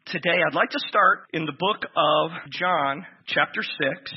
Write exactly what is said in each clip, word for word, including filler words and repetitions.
Today, I'd like to start in the book of John, chapter six.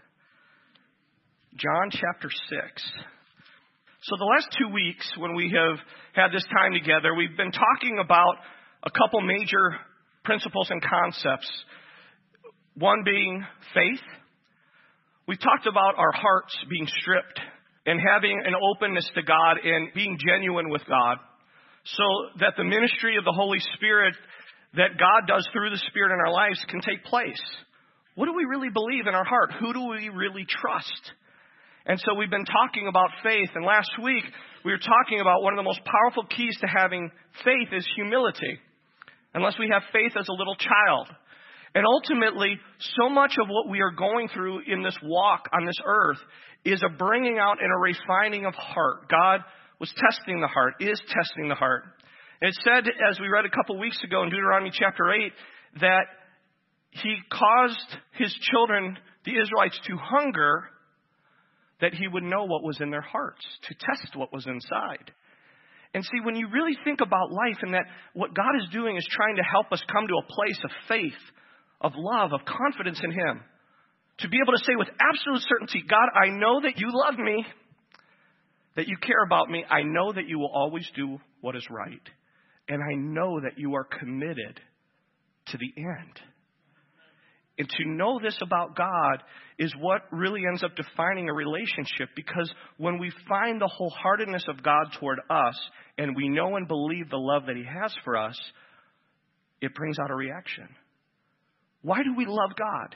John, chapter six. So the last two weeks, when we have had this time together, we've been talking about a couple major principles and concepts. One being faith. We talked about our hearts being stripped and having an openness to God and being genuine with God, so that the ministry of the Holy Spirit that God does through the Spirit in our lives can take place. What do we really believe in our heart? Who do we really trust? And so we've been talking about faith. And last week, we were talking about one of the most powerful keys to having faith is humility. Unless we have faith as a little child. And ultimately, so much of what we are going through in this walk on this earth is a bringing out and a refining of heart. God was testing the heart, is testing the heart. It said, as we read a couple weeks ago in Deuteronomy chapter eight, that he caused his children, the Israelites, to hunger, that he would know what was in their hearts, to test what was inside. And see, when you really think about life and that what God is doing is trying to help us come to a place of faith, of love, of confidence in him, to be able to say with absolute certainty, God, I know that you love me, that you care about me. I know that you will always do what is right. And I know that you are committed to the end. And to know this about God is what really ends up defining a relationship, because when we find the wholeheartedness of God toward us and we know and believe the love that he has for us, it brings out a reaction. Why do we love God?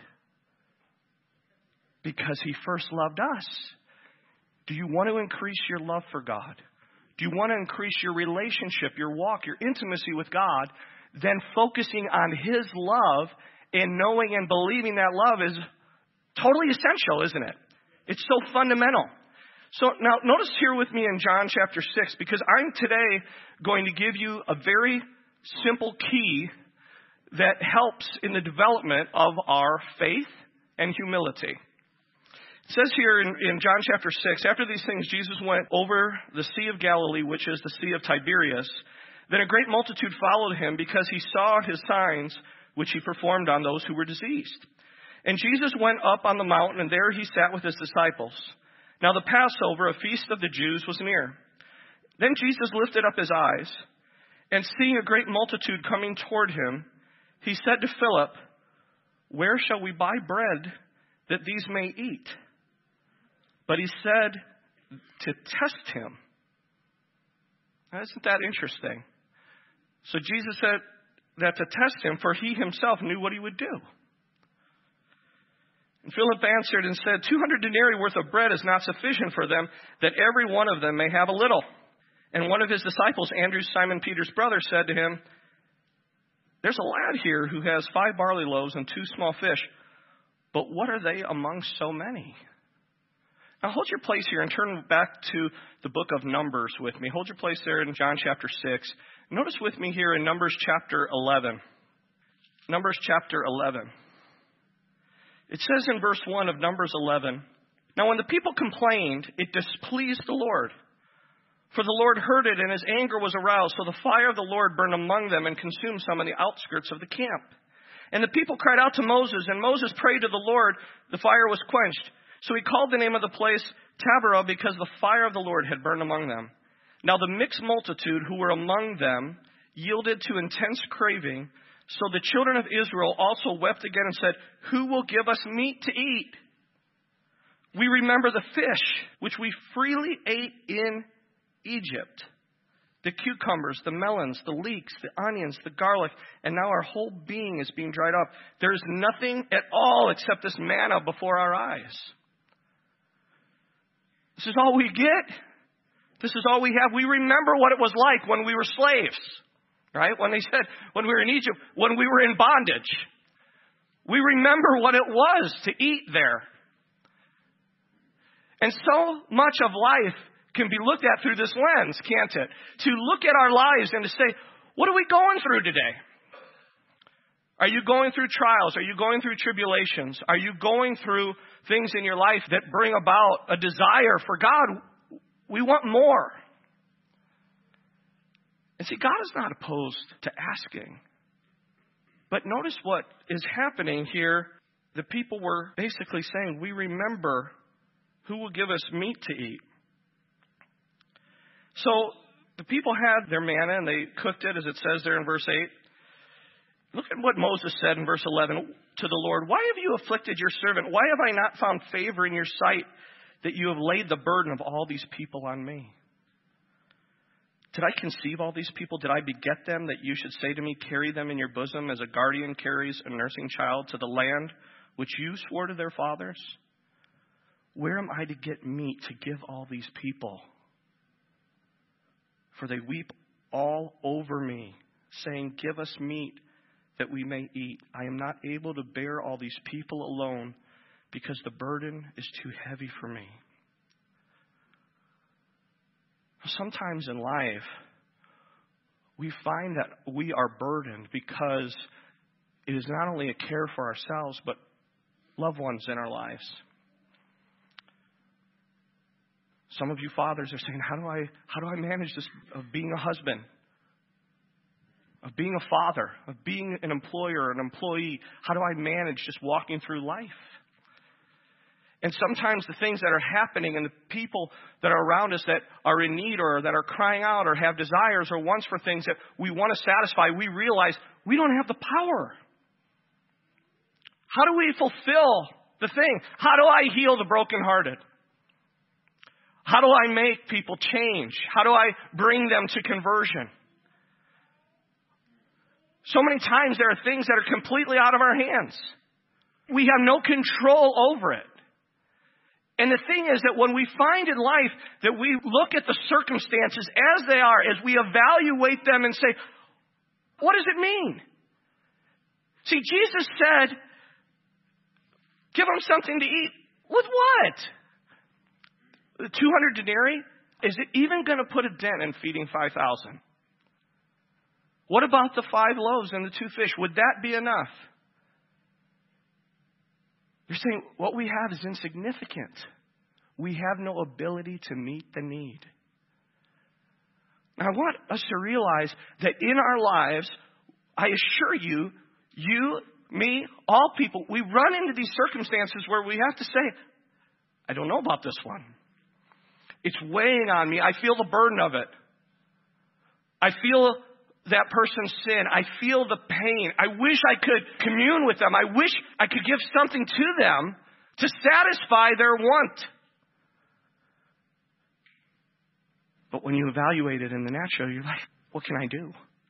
Because he first loved us. Do you want to increase your love for God? Do you want to increase your relationship, your walk, your intimacy with God? Then focusing on his love and knowing and believing that love is totally essential, isn't it? It's so fundamental. So now notice here with me in John chapter six, because I'm today going to give you a very simple key that helps in the development of our faith and humility. It says here in, in John chapter six, after these things, Jesus went over the Sea of Galilee, which is the Sea of Tiberias. Then a great multitude followed him because he saw his signs, which he performed on those who were diseased. And Jesus went up on the mountain, and there he sat with his disciples. Now the Passover, a feast of the Jews, was near. Then Jesus lifted up his eyes, and seeing a great multitude coming toward him, he said to Philip, "Where shall we buy bread that these may eat?" But he said to test him. Now, isn't that interesting? So Jesus said that to test him, for he himself knew what he would do. And Philip answered and said, Two hundred denarii worth of bread is not sufficient for them, that every one of them may have a little. And one of his disciples, Andrew, Simon Peter's brother, said to him, There's a lad here who has five barley loaves and two small fish, but what are they among so many? Now hold your place here and turn back to the book of Numbers with me. Hold your place there in John chapter six. Notice with me here in Numbers chapter eleven. Numbers chapter eleven. It says in verse one of Numbers eleven, Now when the people complained, it displeased the Lord. For the Lord heard it, and his anger was aroused. So the fire of the Lord burned among them and consumed some in the outskirts of the camp. And the people cried out to Moses, and Moses prayed to the Lord. The fire was quenched. So he called the name of the place Taberah, because the fire of the Lord had burned among them. Now the mixed multitude who were among them yielded to intense craving. So the children of Israel also wept again and said, Who will give us meat to eat? We remember the fish which we freely ate in Egypt, the cucumbers, the melons, the leeks, the onions, the garlic, and now our whole being is being dried up. There is nothing at all except this manna before our eyes. This is all we get. This is all we have. We remember what it was like when we were slaves, right? When they said, when we were in Egypt, when we were in bondage. We remember what it was to eat there. And so much of life can be looked at through this lens, can't it? To look at our lives and to say, what are we going through today? Are you going through trials? Are you going through tribulations? Are you going through things in your life that bring about a desire for God? We want more. And see, God is not opposed to asking. But notice what is happening here. The people were basically saying, we remember who will give us meat to eat. So the people had their manna and they cooked it, as it says there in verse eight. Look at what Moses said in verse eleven to the Lord. Why have you afflicted your servant? Why have I not found favor in your sight that you have laid the burden of all these people on me? Did I conceive all these people? Did I beget them that you should say to me, carry them in your bosom as a guardian carries a nursing child to the land which you swore to their fathers? Where am I to get meat to give all these people? For they weep all over me, saying, give us meat that we may eat. I am not able to bear all these people alone because the burden is too heavy for me. Sometimes in life, we find that we are burdened because it is not only a care for ourselves, but loved ones in our lives. Some of you fathers are saying, how do I, how do I manage this of being a husband, of being a father, of being an employer, an employee? How do I manage just walking through life? And sometimes the things that are happening and the people that are around us that are in need or that are crying out or have desires or wants for things that we want to satisfy, we realize we don't have the power. How do we fulfill the thing? How do I heal the brokenhearted? How do I make people change? How do I bring them to conversion? So many times there are things that are completely out of our hands. We have no control over it. And the thing is that when we find in life that we look at the circumstances as they are, as we evaluate them and say, what does it mean? See, Jesus said, give them something to eat. With what? The two hundred denarii? Is it even going to put a dent in feeding five thousand? What about the five loaves and the two fish? Would that be enough? You're saying what we have is insignificant. We have no ability to meet the need. Now, I want us to realize that in our lives, I assure you, you, me, all people, we run into these circumstances where we have to say, I don't know about this one. It's weighing on me. I feel the burden of it. I feel that person's sin. I feel the pain. I wish I could commune with them. I wish I could give something to them to satisfy their want. But when you evaluate it in the natural, you're like, what can I do?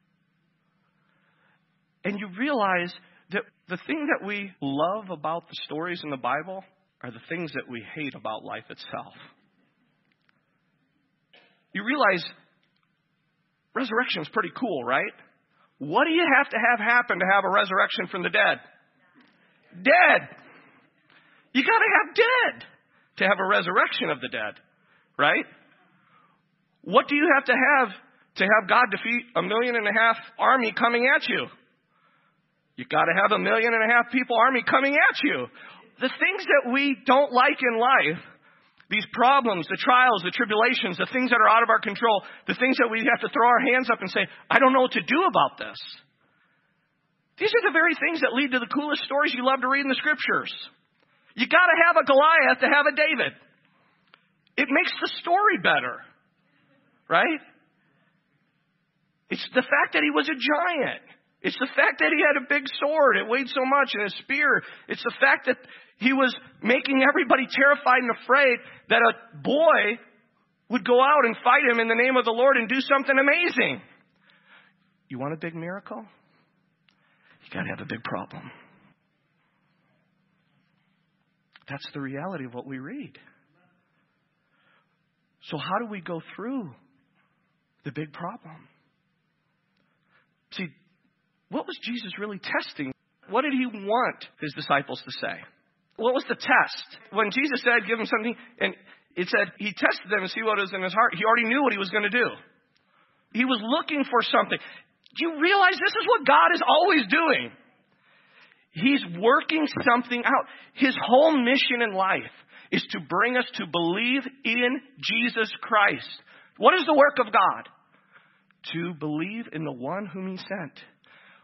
And you realize that the thing that we love about the stories in the Bible are the things that we hate about life itself. You realize resurrection is pretty cool, right? What do you have to have happen to have a resurrection from the dead? Dead. You got to have dead to have a resurrection of the dead, right? What do you have to have to have God defeat a million and a half army coming at you? You got to have a million and a half people army coming at you. The things that we don't like in life, these problems, the trials, the tribulations, the things that are out of our control, the things that we have to throw our hands up and say, I don't know what to do about this. These are the very things that lead to the coolest stories you love to read in the scriptures. You got to have a Goliath to have a David. It makes the story better, right? It's the fact that he was a giant. It's the fact that he had a big sword. It weighed so much, and a spear. It's the fact that he was making everybody terrified and afraid that a boy would go out and fight him in the name of the Lord and do something amazing. You want a big miracle? You got to have a big problem. That's the reality of what we read. So how do we go through the big problem? See, what was Jesus really testing? What did he want his disciples to say? What was the test? When Jesus said, give him something, and it said he tested them to see what was in his heart. He already knew what he was going to do. He was looking for something. Do you realize this is what God is always doing? He's working something out. His whole mission in life is to bring us to believe in Jesus Christ. What is the work of God? To believe in the one whom he sent.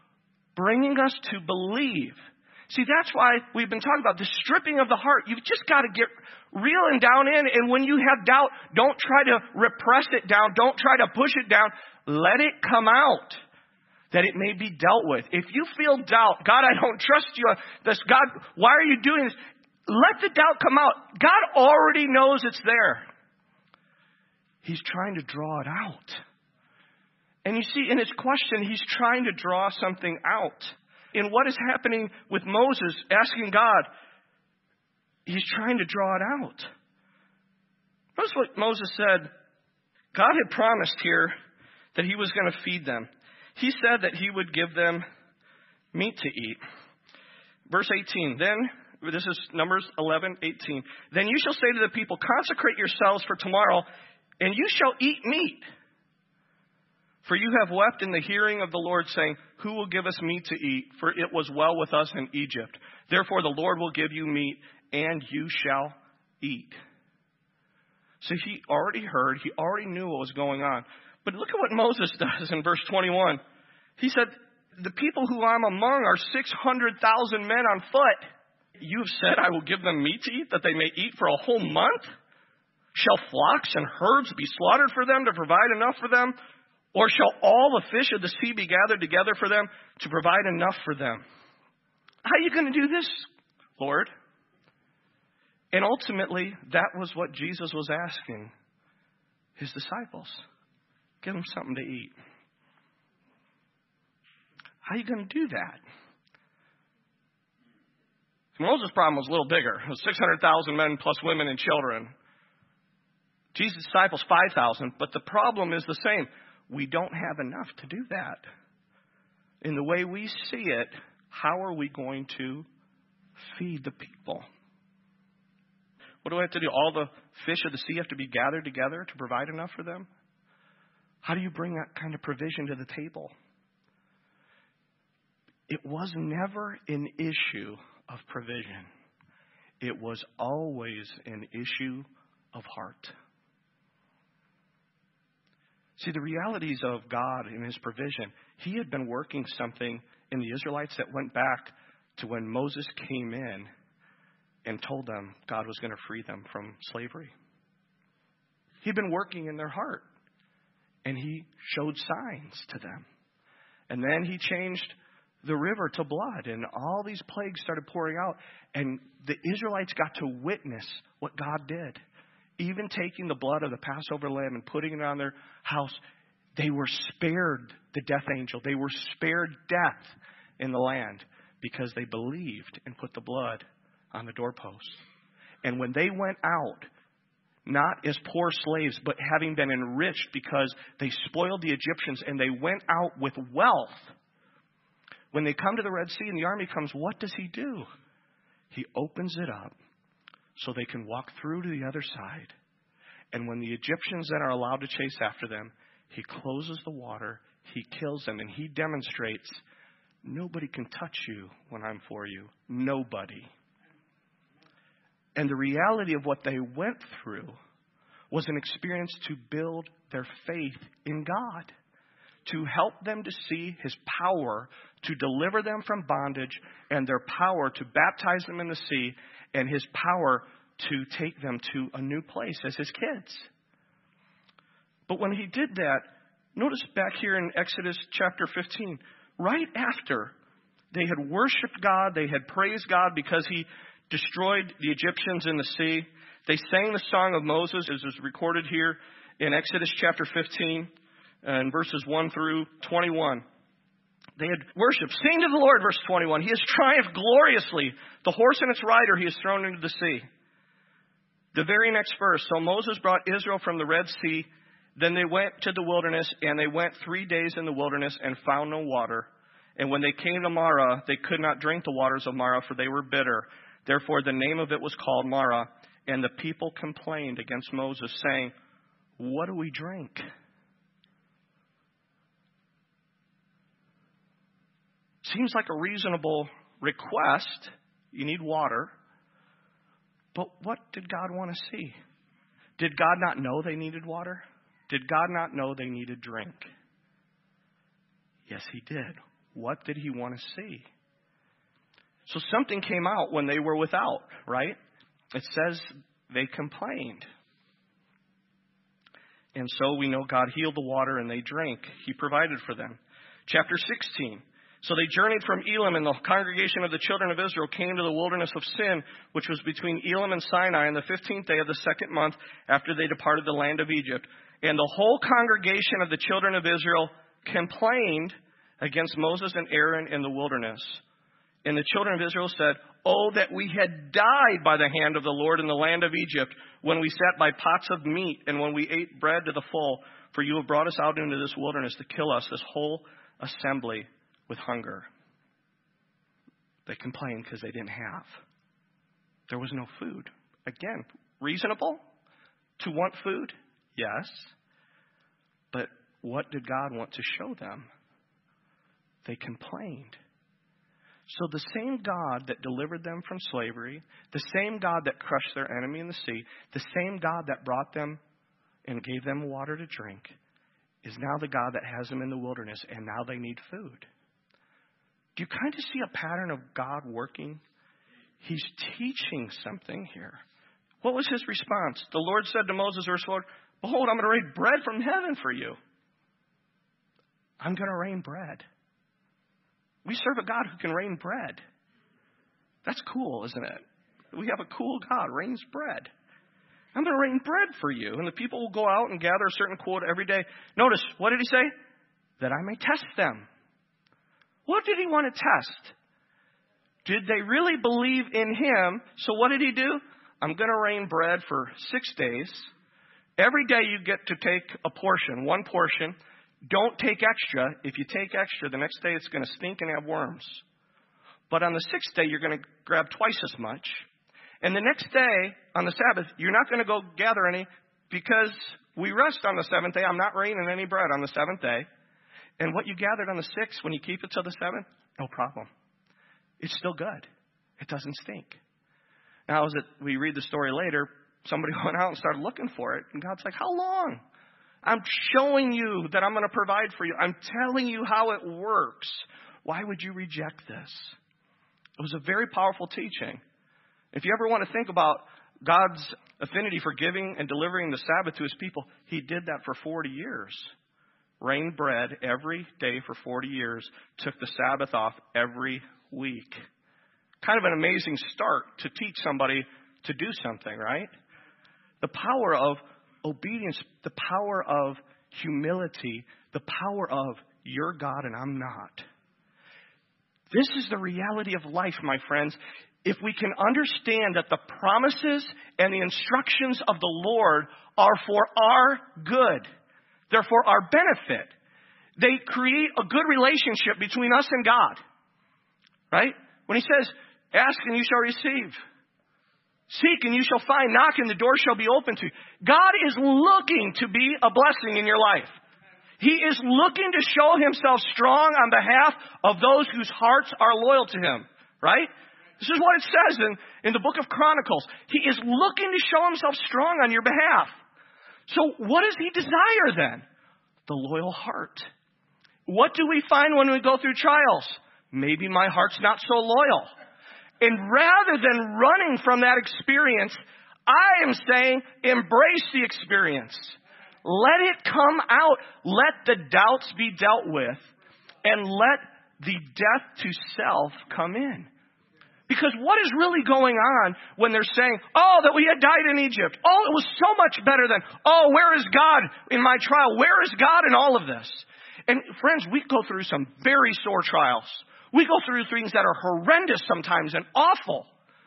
bringing us to believe. See, that's why we've been talking about the stripping of the heart. You've just got to get real and down in. And when you have doubt, don't try to repress it down. Don't try to push it down. Let it come out, that it may be dealt with. If you feel doubt, God, I don't trust you. This, God, why are you doing this? Let the doubt come out. God already knows it's there. He's trying to draw it out. And you see, in his question, he's trying to draw something out. In what is happening with Moses asking God, he's trying to draw it out. Notice what Moses said. God had promised here that he was going to feed them. He said that he would give them meat to eat. Verse eighteen, then, this is Numbers eleven, eighteen. Then you shall say to the people, consecrate yourselves for tomorrow, and you shall eat meat. For you have wept in the hearing of the Lord, saying, who will give us meat to eat? For it was well with us in Egypt. Therefore the Lord will give you meat, and you shall eat. So he already heard, he already knew what was going on. But look at what Moses does in verse twenty-one. He said, the people who I'm among are six hundred thousand men on foot. You have said, I will give them meat to eat, that they may eat for a whole month? Shall flocks and herds be slaughtered for them to provide enough for them? Or shall all the fish of the sea be gathered together for them to provide enough for them? How are you going to do this, Lord? And ultimately, that was what Jesus was asking his disciples. Give them something to eat. How are you going to do that? Moses' problem was a little bigger. It was six hundred thousand men plus women and children. Jesus' disciples, five thousand. But the problem is the same. We don't have enough to do that. In the way we see it, how are we going to feed the people? What do I have to do? All the fish of the sea have to be gathered together to provide enough for them? How do you bring that kind of provision to the table? It was never an issue of provision. It was always an issue of heart. See, the realities of God and his provision, he had been working something in the Israelites that went back to when Moses came in and told them God was going to free them from slavery. He'd been working in their heart, and he showed signs to them. And then he changed the river to blood, and all these plagues started pouring out, and the Israelites got to witness what God did. Even taking the blood of the Passover lamb and putting it on their house, they were spared the death angel. They were spared death in the land because they believed and put the blood on the doorpost. And when they went out, not as poor slaves, but having been enriched because they spoiled the Egyptians and they went out with wealth. When they come to the Red Sea and the army comes, what does he do? He opens it up so they can walk through to the other side. And when the Egyptians then are allowed to chase after them, he closes the water, he kills them, and he demonstrates, nobody can touch you when I'm for you. Nobody. And the reality of what they went through was an experience to build their faith in God, to help them to see his power to deliver them from bondage, and their power to baptize them in the sea, and his power to take them to a new place as his kids. But when he did that, notice back here in Exodus chapter fifteen, right after they had worshiped God, they had praised God because he destroyed the Egyptians in the sea, they sang the song of Moses, as is recorded here in Exodus chapter fifteen, and verses one through twenty-one. They had worshipped. Sing to the Lord, verse twenty-one. He has triumphed gloriously. The horse and its rider he has thrown into the sea. The very next verse. So Moses brought Israel from the Red Sea. Then they went to the wilderness, and they went three days in the wilderness and found no water. And when they came to Marah, they could not drink the waters of Marah, for they were bitter. Therefore the name of it was called Marah. And the people complained against Moses, saying, what do we drink? Seems like a reasonable request. You need water. But what did God want to see? Did God not know they needed water? Did God not know they needed drink? Yes, he did. What did he want to see? So something came out when they were without, right? It says they complained. And so we know God healed the water and they drank. He provided for them. Chapter sixteen. So they journeyed from Elim, and the congregation of the children of Israel came to the wilderness of Sin, which was between Elim and Sinai, on the fifteenth day of the second month after they departed the land of Egypt. And the whole congregation of the children of Israel complained against Moses and Aaron in the wilderness. And the children of Israel said, "Oh, that we had died by the hand of the Lord in the land of Egypt, when we sat by pots of meat and when we ate bread to the full. For you have brought us out into this wilderness to kill us, this whole assembly, with hunger." They complained because they didn't have. There was no food. Again, reasonable to want food? Yes. But what did God want to show them? They complained. So the same God that delivered them from slavery, the same God that crushed their enemy in the sea, the same God that brought them and gave them water to drink, is now the God that has them in the wilderness, and now they need food. Do you kind of see a pattern of God working? He's teaching something here. What was his response? The Lord said to Moses, verse four, "Behold, I'm going to rain bread from heaven for you." I'm going to rain bread. We serve a God who can rain bread. That's cool, isn't it? We have a cool God, rains bread. I'm going to rain bread for you. And the people will go out and gather a certain quota every day. Notice, what did he say? That I may test them. What did he want to test? Did they really believe in him? So what did he do? I'm going to rain bread for six days. Every day you get to take a portion, one portion. Don't take extra. If you take extra, the next day it's going to stink and have worms. But on the sixth day, you're going to grab twice as much. And the next day, on the Sabbath, you're not going to go gather any, because we rest on the seventh day. I'm not raining any bread on the seventh day. And what you gathered on the sixth, when you keep it till the seventh, no problem. It's still good. It doesn't stink. Now, as it, we read the story later, somebody went out and started looking for it. And God's like, how long? I'm showing you that I'm going to provide for you. I'm telling you how it works. Why would you reject this? It was a very powerful teaching. If you ever want to think about God's affinity for giving and delivering the Sabbath to his people, he did that for forty years. Rained bread every day for forty years. Took the Sabbath off every week. Kind of an amazing start to teach somebody to do something, right? The power of obedience, the power of humility, the power of you're God and I'm not. This is the reality of life, my friends. If we can understand that the promises and the instructions of the Lord are for our good, they're for our benefit. They create a good relationship between us and God. Right? When he says, ask and you shall receive. Seek and you shall find. Knock and the door shall be open to you. God is looking to be a blessing in your life. He is looking to show himself strong on behalf of those whose hearts are loyal to him. Right? This is what it says in, in the book of Chronicles. He is looking to show himself strong on your behalf. So what does he desire then? The loyal heart. What do we find when we go through trials? Maybe my heart's not so loyal. And rather than running from that experience, I am saying embrace the experience. Let it come out. Let the doubts be dealt with. And let the death to self come in. Because what is really going on when they're saying, oh, that we had died in Egypt. Oh, it was so much better than, oh, where is God in my trial? Where is God in all of this? And friends, we go through some very sore trials. We go through things that are horrendous sometimes and awful.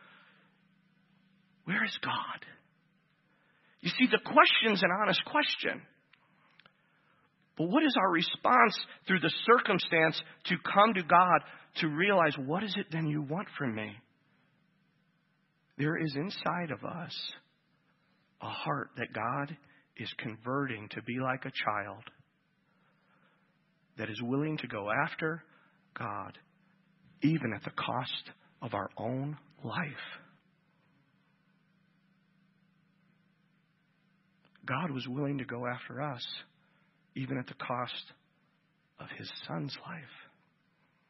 Where is God? You see, the question's an honest question. But what is our response through the circumstance to come to God to realize, what is it then you want from me? There is inside of us a heart that God is converting to be like a child, that is willing to go after God, even at the cost of our own life. God was willing to go after us, even at the cost of his son's life.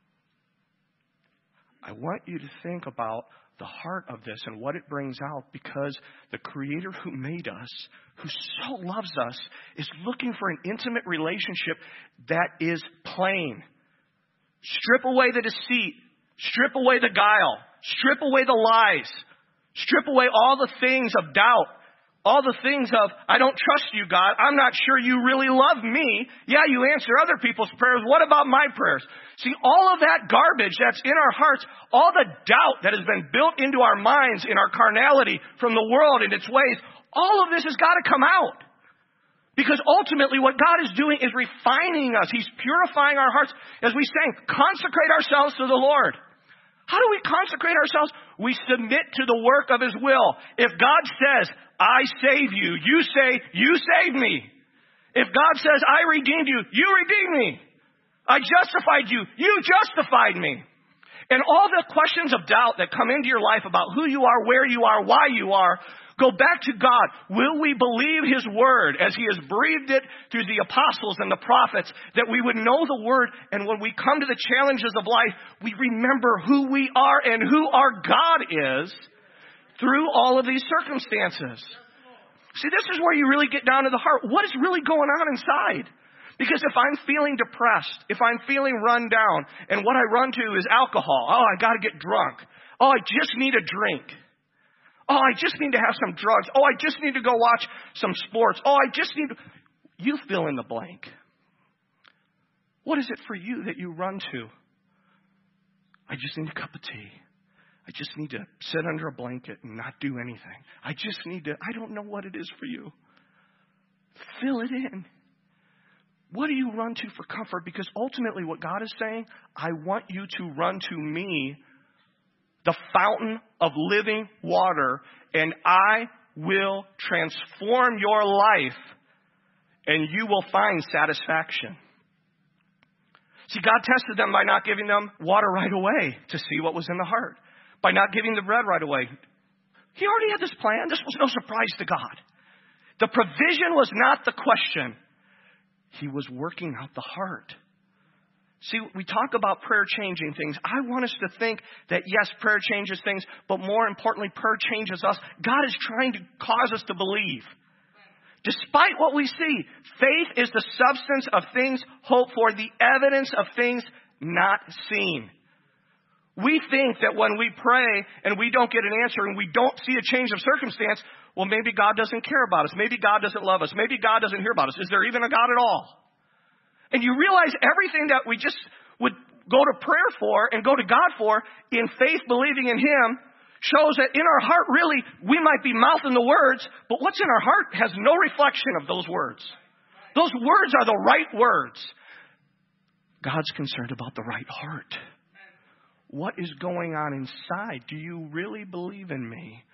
I want you to think about the heart of this and what it brings out, because the Creator who made us, who so loves us, is looking for an intimate relationship that is plain. Strip away the deceit. Strip away the guile. Strip away the lies. Strip away all the things of doubt. All the things of, I don't trust you, God. I'm not sure you really love me. Yeah, you answer other people's prayers. What about my prayers? See, all of that garbage that's in our hearts, all the doubt that has been built into our minds in our carnality from the world and its ways, all of this has got to come out. Because ultimately what God is doing is refining us. He's purifying our hearts. As we sang, consecrate ourselves to the Lord. How do we consecrate ourselves? We submit to the work of His will. If God says, I save you, you say, you save me. If God says, I redeemed you, you redeemed me. I justified you, you justified me. And all the questions of doubt that come into your life about who you are, where you are, why you are, go back to God. Will we believe His word as He has breathed it through the apostles and the prophets, that we would know the word, and when we come to the challenges of life, we remember who we are and who our God is through all of these circumstances. See, this is where you really get down to the heart. What is really going on inside? Because if I'm feeling depressed, if I'm feeling run down, and what I run to is alcohol. Oh, I got to get drunk. Oh, I just need a drink. Oh, I just need to have some drugs. Oh, I just need to go watch some sports. Oh, I just need to... You fill in the blank. What is it for you that you run to? I just need a cup of tea. I just need to sit under a blanket and not do anything. I just need to... I don't know what it is for you. Fill it in. What do you run to for comfort? Because ultimately what God is saying, I want you to run to me, the fountain of living water, and I will transform your life, and you will find satisfaction. See, God tested them by not giving them water right away to see what was in the heart, by not giving the bread right away. He already had this plan. This was no surprise to God. The provision was not the question. He was working out the heart. See, we talk about prayer changing things. I want us to think that, yes, prayer changes things, but more importantly, prayer changes us. God is trying to cause us to believe. Despite what we see, faith is the substance of things hoped for, the evidence of things not seen. We think that when we pray and we don't get an answer and we don't see a change of circumstance, well, maybe God doesn't care about us. Maybe God doesn't love us. Maybe God doesn't hear about us. Is there even a God at all? And you realize everything that we just would go to prayer for and go to God for in faith, believing in Him, shows that in our heart, really, we might be mouthing the words, but what's in our heart has no reflection of those words. Those words are the right words. God's concerned about the right heart. What is going on inside? Do you really believe in me?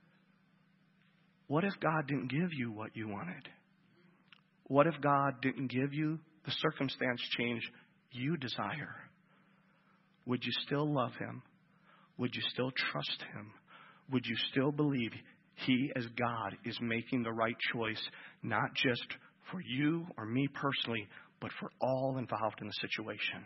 What if God didn't give you what you wanted? What if God didn't give you the circumstance change you desire? Would you still love Him? Would you still trust Him? Would you still believe He, as God, is making the right choice, not just for you or me personally, but for all involved in the situation?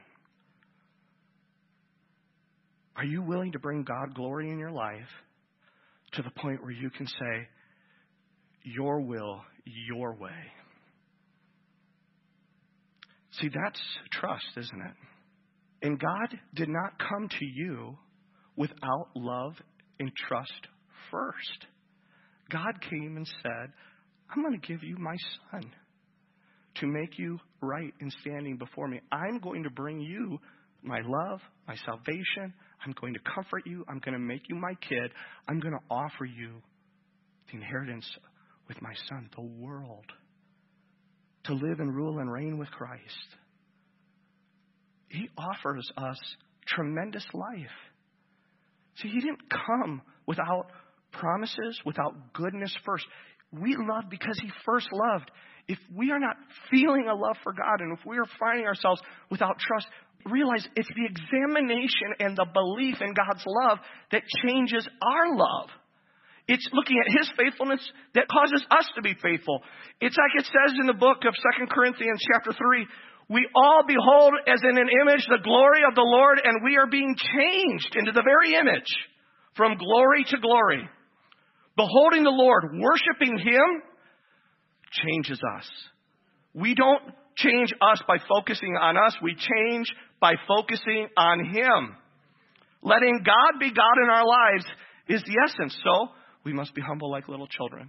Are you willing to bring God glory in your life to the point where you can say, your will, your way? See, that's trust, isn't it? And God did not come to you without love and trust first. God came and said, I'm going to give you my Son to make you right in standing before me. I'm going to bring you my love, my salvation. I'm going to comfort you. I'm going to make you my kid. I'm going to offer you the inheritance with my Son, the world, to live and rule and reign with Christ. He offers us tremendous life. See, He didn't come without promises, without goodness first. We love because He first loved. If we are not feeling a love for God, and if we are finding ourselves without trust, realize it's the examination and the belief in God's love that changes our love. It's looking at His faithfulness that causes us to be faithful. It's like it says in the book of Second Corinthians chapter three, We all behold as in an image the glory of the Lord, and we are being changed into the very image from glory to glory. Beholding the Lord, worshiping Him, changes us. We don't change us by focusing on us. We change by focusing on Him. Letting God be God in our lives is the essence. So we must be humble like little children.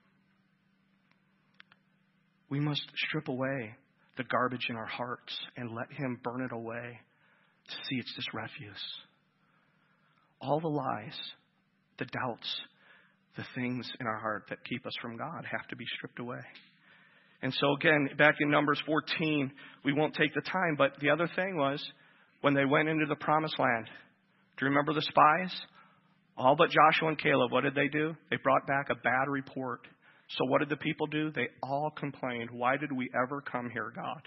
We must strip away the garbage in our hearts and let Him burn it away to see it's just refuse. All the lies, the doubts, the things in our heart that keep us from God have to be stripped away. And so again, back in Numbers fourteen, we won't take the time, but the other thing was when they went into the promised land. Do you remember the spies? All but Joshua and Caleb, what did they do? They brought back a bad report. So what did the people do? They all complained. Why did we ever come here, God?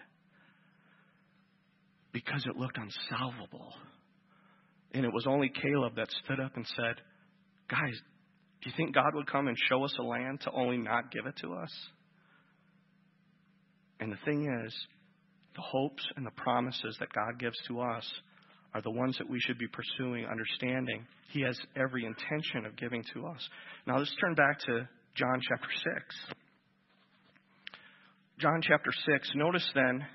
Because it looked unsolvable. And it was only Caleb that stood up and said, guys, do you think God would come and show us a land to only not give it to us? And the thing is, the hopes and the promises that God gives to us are the ones that we should be pursuing, understanding He has every intention of giving to us. Now let's turn back to John chapter six. John chapter six. Notice then,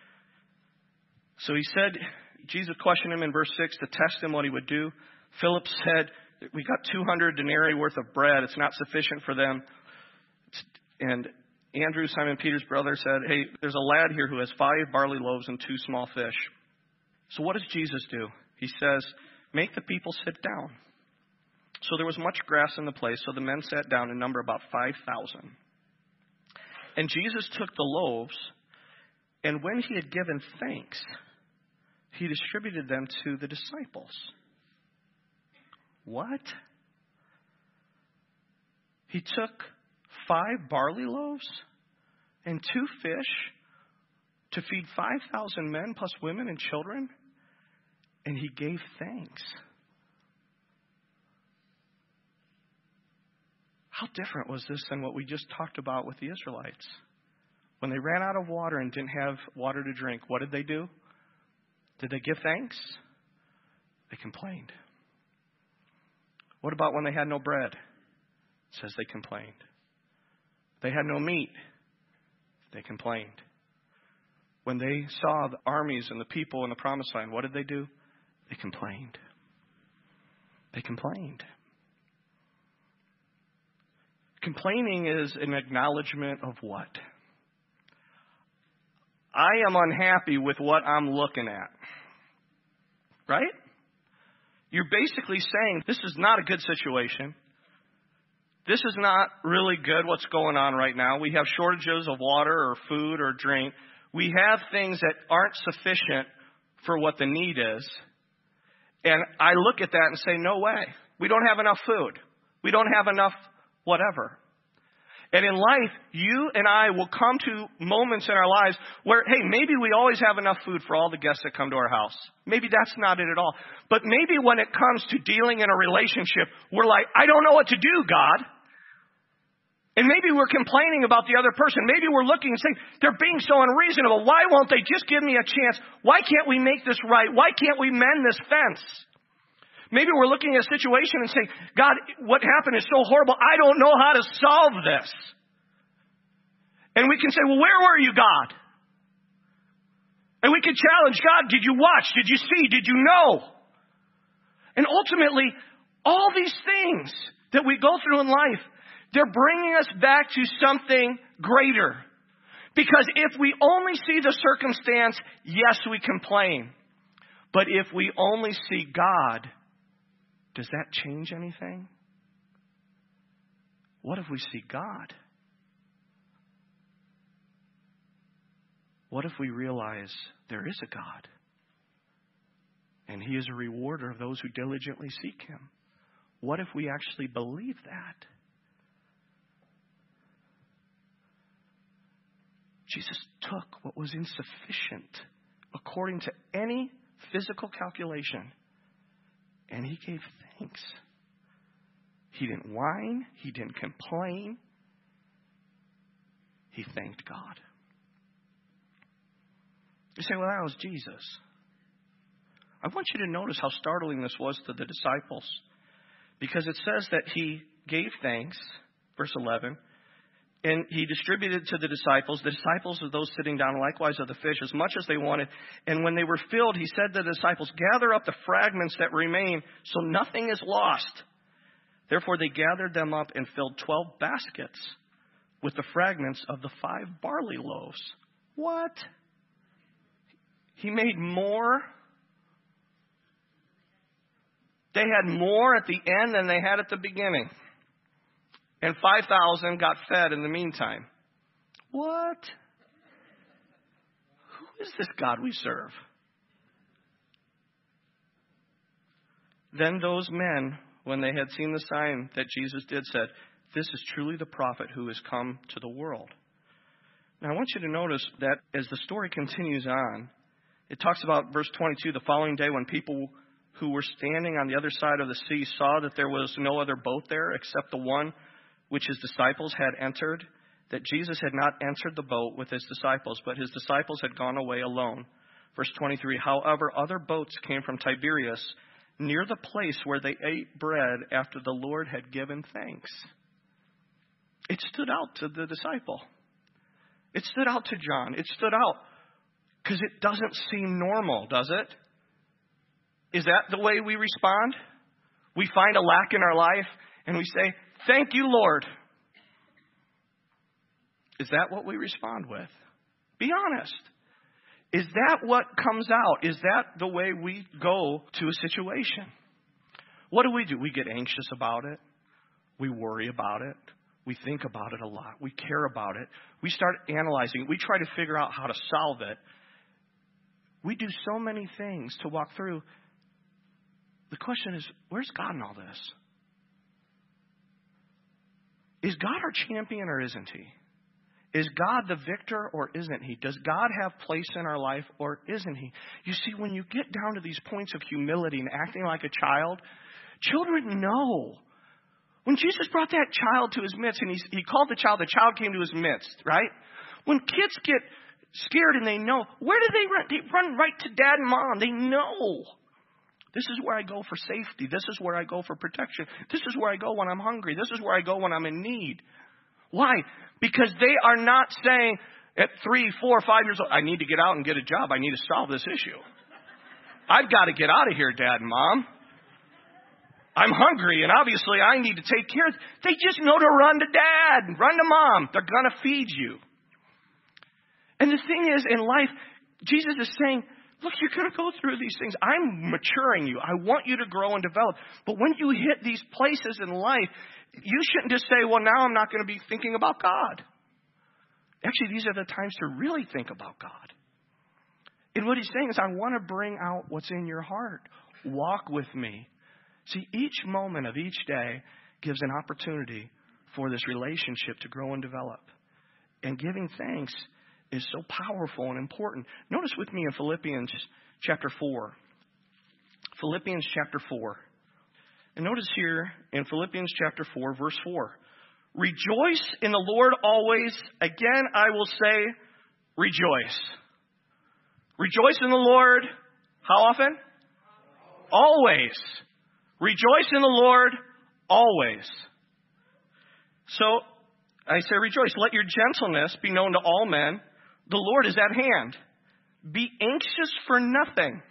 so he said, Jesus questioned him in verse six to test him what he would do. Philip said, we got two hundred denarii worth of bread. It's not sufficient for them. And Andrew, Simon Peter's brother, said, hey, there's a lad here who has five barley loaves and two small fish. So what does Jesus do? He says, make the people sit down. So there was much grass in the place, so the men sat down in number about five thousand. And Jesus took the loaves, and when He had given thanks, He distributed them to the disciples. What? He took five barley loaves and two fish to feed five thousand men plus women and children, and He gave thanks. How different was this than what we just talked about with the Israelites? When they ran out of water and didn't have water to drink, what did they do? Did they give thanks? They complained. What about when they had no bread? It says they complained. They had no meat. They complained. When they saw the armies and the people in the promised land, what did they do? They complained. They complained. Complaining is an acknowledgement of what? I am unhappy with what I'm looking at. Right? You're basically saying, this is not a good situation. This is not really good what's going on right now. We have shortages of water or food or drink. We have things that aren't sufficient for what the need is. And I look at that and say, no way. We don't have enough food. We don't have enough whatever. And in life, you and I will come to moments in our lives where, hey, maybe we always have enough food for all the guests that come to our house. Maybe that's not it at all. But maybe when it comes to dealing in a relationship, we're like, I don't know what to do, God. And maybe we're complaining about the other person. Maybe we're looking and saying, they're being so unreasonable. Why won't they just give me a chance? Why can't we make this right? Why can't we mend this fence? Maybe we're looking at a situation and saying, God, what happened is so horrible. I don't know how to solve this. And we can say, well, where were you, God? And we can challenge God. Did you watch? Did you see? Did you know? And ultimately, all these things that we go through in life, they're bringing us back to something greater. Because if we only see the circumstance, yes, we complain. But if we only see God, does that change anything? What if we see God? What if we realize there is a God? And He is a rewarder of those who diligently seek Him. What if we actually believe that? Jesus took what was insufficient according to any physical calculation, and He gave thanks. He didn't whine. He didn't complain. He thanked God. You say, well, that was Jesus. I want you to notice how startling this was to the disciples. Because it says that he gave thanks, verse eleven, and he distributed to the disciples, the disciples of those sitting down, likewise of the fish, as much as they wanted. And when they were filled, he said to the disciples, gather up the fragments that remain, so nothing is lost. Therefore they gathered them up and filled twelve baskets with the fragments of the five barley loaves. What? He made more? They had more at the end than they had at the beginning. And five thousand got fed in the meantime. What? Who is this God we serve? Then those men, when they had seen the sign that Jesus did, said, this is truly the prophet who has come to the world. Now I want you to notice that as the story continues on, it talks about verse twenty-two, the following day when people who were standing on the other side of the sea saw that there was no other boat there except the one which his disciples had entered, that Jesus had not entered the boat with his disciples, but his disciples had gone away alone. Verse twenty-three, however, other boats came from Tiberias near the place where they ate bread after the Lord had given thanks. It stood out to the disciple. It stood out to John. It stood out because it doesn't seem normal, does it? Is that the way we respond? We find a lack in our life and we say, thank you, Lord. Is that what we respond with? Be honest. Is that what comes out? Is that the way we go to a situation? What do we do? We get anxious about it. We worry about it. We think about it a lot. We care about it. We start analyzing it. We try to figure out how to solve it. We do so many things to walk through. The question is, where's God in all this? Is God our champion or isn't he? Is God the victor or isn't he? Does God have place in our life or isn't he? You see, when you get down to these points of humility and acting like a child, children know. When Jesus brought that child to his midst and he, he called the child, the child came to his midst, right? When kids get scared and they know, where do they run? They run right to dad and mom. They know. This is where I go for safety. This is where I go for protection. This is where I go when I'm hungry. This is where I go when I'm in need. Why? Because they are not saying at three, four, five years old, I need to get out and get a job. I need to solve this issue. I've got to get out of here, Dad and Mom. I'm hungry, and obviously I need to take care of it. They just know to run to Dad and run to Mom. They're going to feed you. And the thing is, in life, Jesus is saying, look, you're going to go through these things. I'm maturing you. I want you to grow and develop. But when you hit these places in life, you shouldn't just say, well, now I'm not going to be thinking about God. Actually, these are the times to really think about God. And what he's saying is, I want to bring out what's in your heart. Walk with me. See, each moment of each day gives an opportunity for this relationship to grow and develop. And giving thanks is so powerful and important. Notice with me in Philippians chapter four. Philippians chapter four. And notice here in Philippians chapter four, verse four. Rejoice in the Lord always. Again, I will say, rejoice. Rejoice in the Lord. How often? Always. Rejoice in the Lord always. So I say rejoice. Let your gentleness be known to all men. The Lord is at hand. Be anxious for nothing.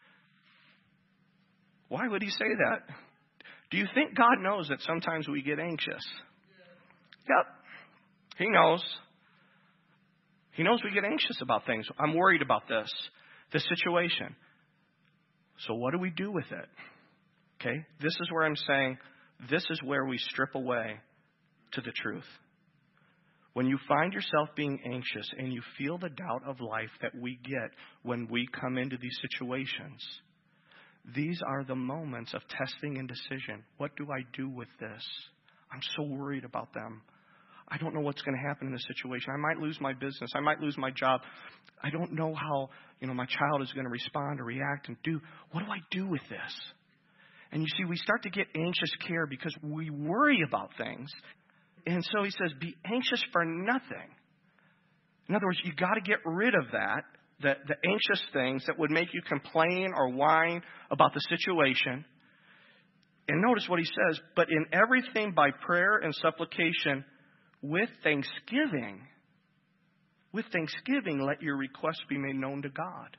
Why would he say that? Do you think God knows that sometimes we get anxious? Yep. He knows. He knows we get anxious about things. I'm worried about this, this situation. So what do we do with it? Okay, this is where I'm saying, this is where we strip away to the truth. When you find yourself being anxious and you feel the doubt of life that we get when we come into these situations, these are the moments of testing and decision. What do I do with this? I'm so worried about them. I don't know what's going to happen in this situation. I might lose my business. I might lose my job. I don't know how, you know, my child is going to respond or react and do. What do I do with this? And you see, we start to get anxious care because we worry about things. And so he says, be anxious for nothing. In other words, you got to get rid of that. the, the anxious things that would make you complain or whine about the situation. And notice what he says, but in everything by prayer and supplication with thanksgiving, with thanksgiving, let your requests be made known to God.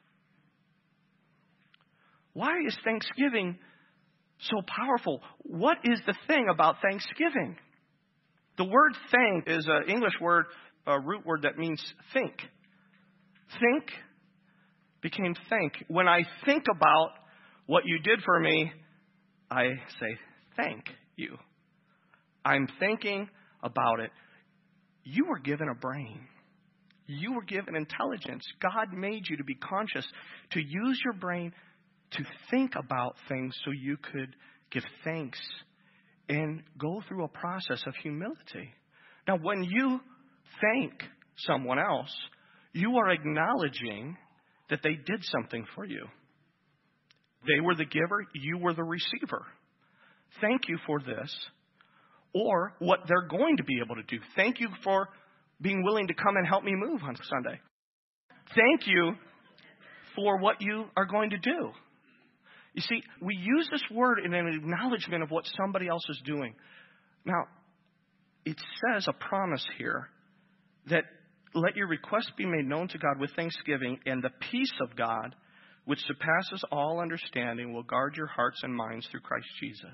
Why is thanksgiving so powerful? What is the thing about thanksgiving? The word thank is an English word, a root word that means think. Think became thank. When I think about what you did for me, I say thank you. I'm thinking about it. You were given a brain. You were given intelligence. God made you to be conscious, to use your brain to think about things so you could give thanks and go through a process of humility. Now, when you thank someone else, you are acknowledging that they did something for you. They were the giver, you were the receiver. Thank you for this, or what they're going to be able to do. Thank you for being willing to come and help me move on Sunday. Thank you for what you are going to do. You see, we use this word in an acknowledgement of what somebody else is doing. Now, it says a promise here that let your requests be made known to God with thanksgiving, and the peace of God, which surpasses all understanding, will guard your hearts and minds through Christ Jesus.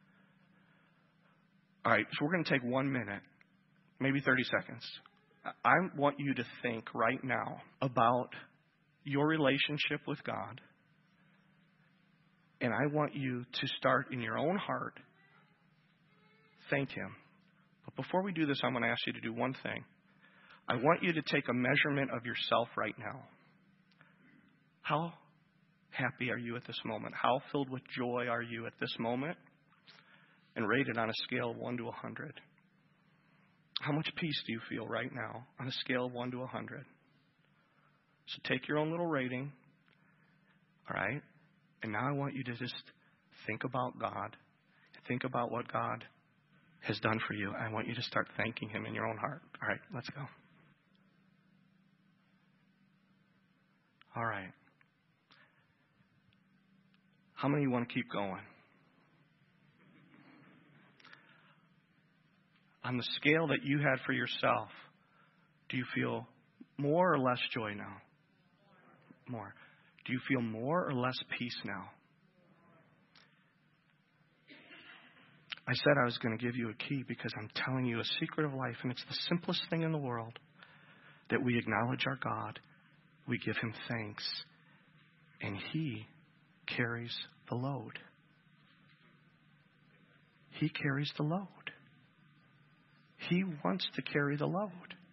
All right, so we're going to take one minute, maybe thirty seconds. I want you to think right now about your relationship with God. And I want you to start in your own heart. Thank Him. But before we do this, I'm going to ask you to do one thing. I want you to take a measurement of yourself right now. How happy are you at this moment? How filled with joy are you at this moment? And rate it on a scale of one to one hundred. How much peace do you feel right now on a scale of one to one hundred? So take your own little rating. All right? And now I want you to just think about God. Think about what God has done for you. I want you to start thanking Him in your own heart. All right, let's go. All right. How many of you want to keep going? On the scale that you had for yourself, do you feel more or less joy now? More. Do you feel more or less peace now? I said I was going to give you a key because I'm telling you a secret of life, and it's the simplest thing in the world, that we acknowledge our God, we give Him thanks, and He carries the load. He carries the load. He wants to carry the load.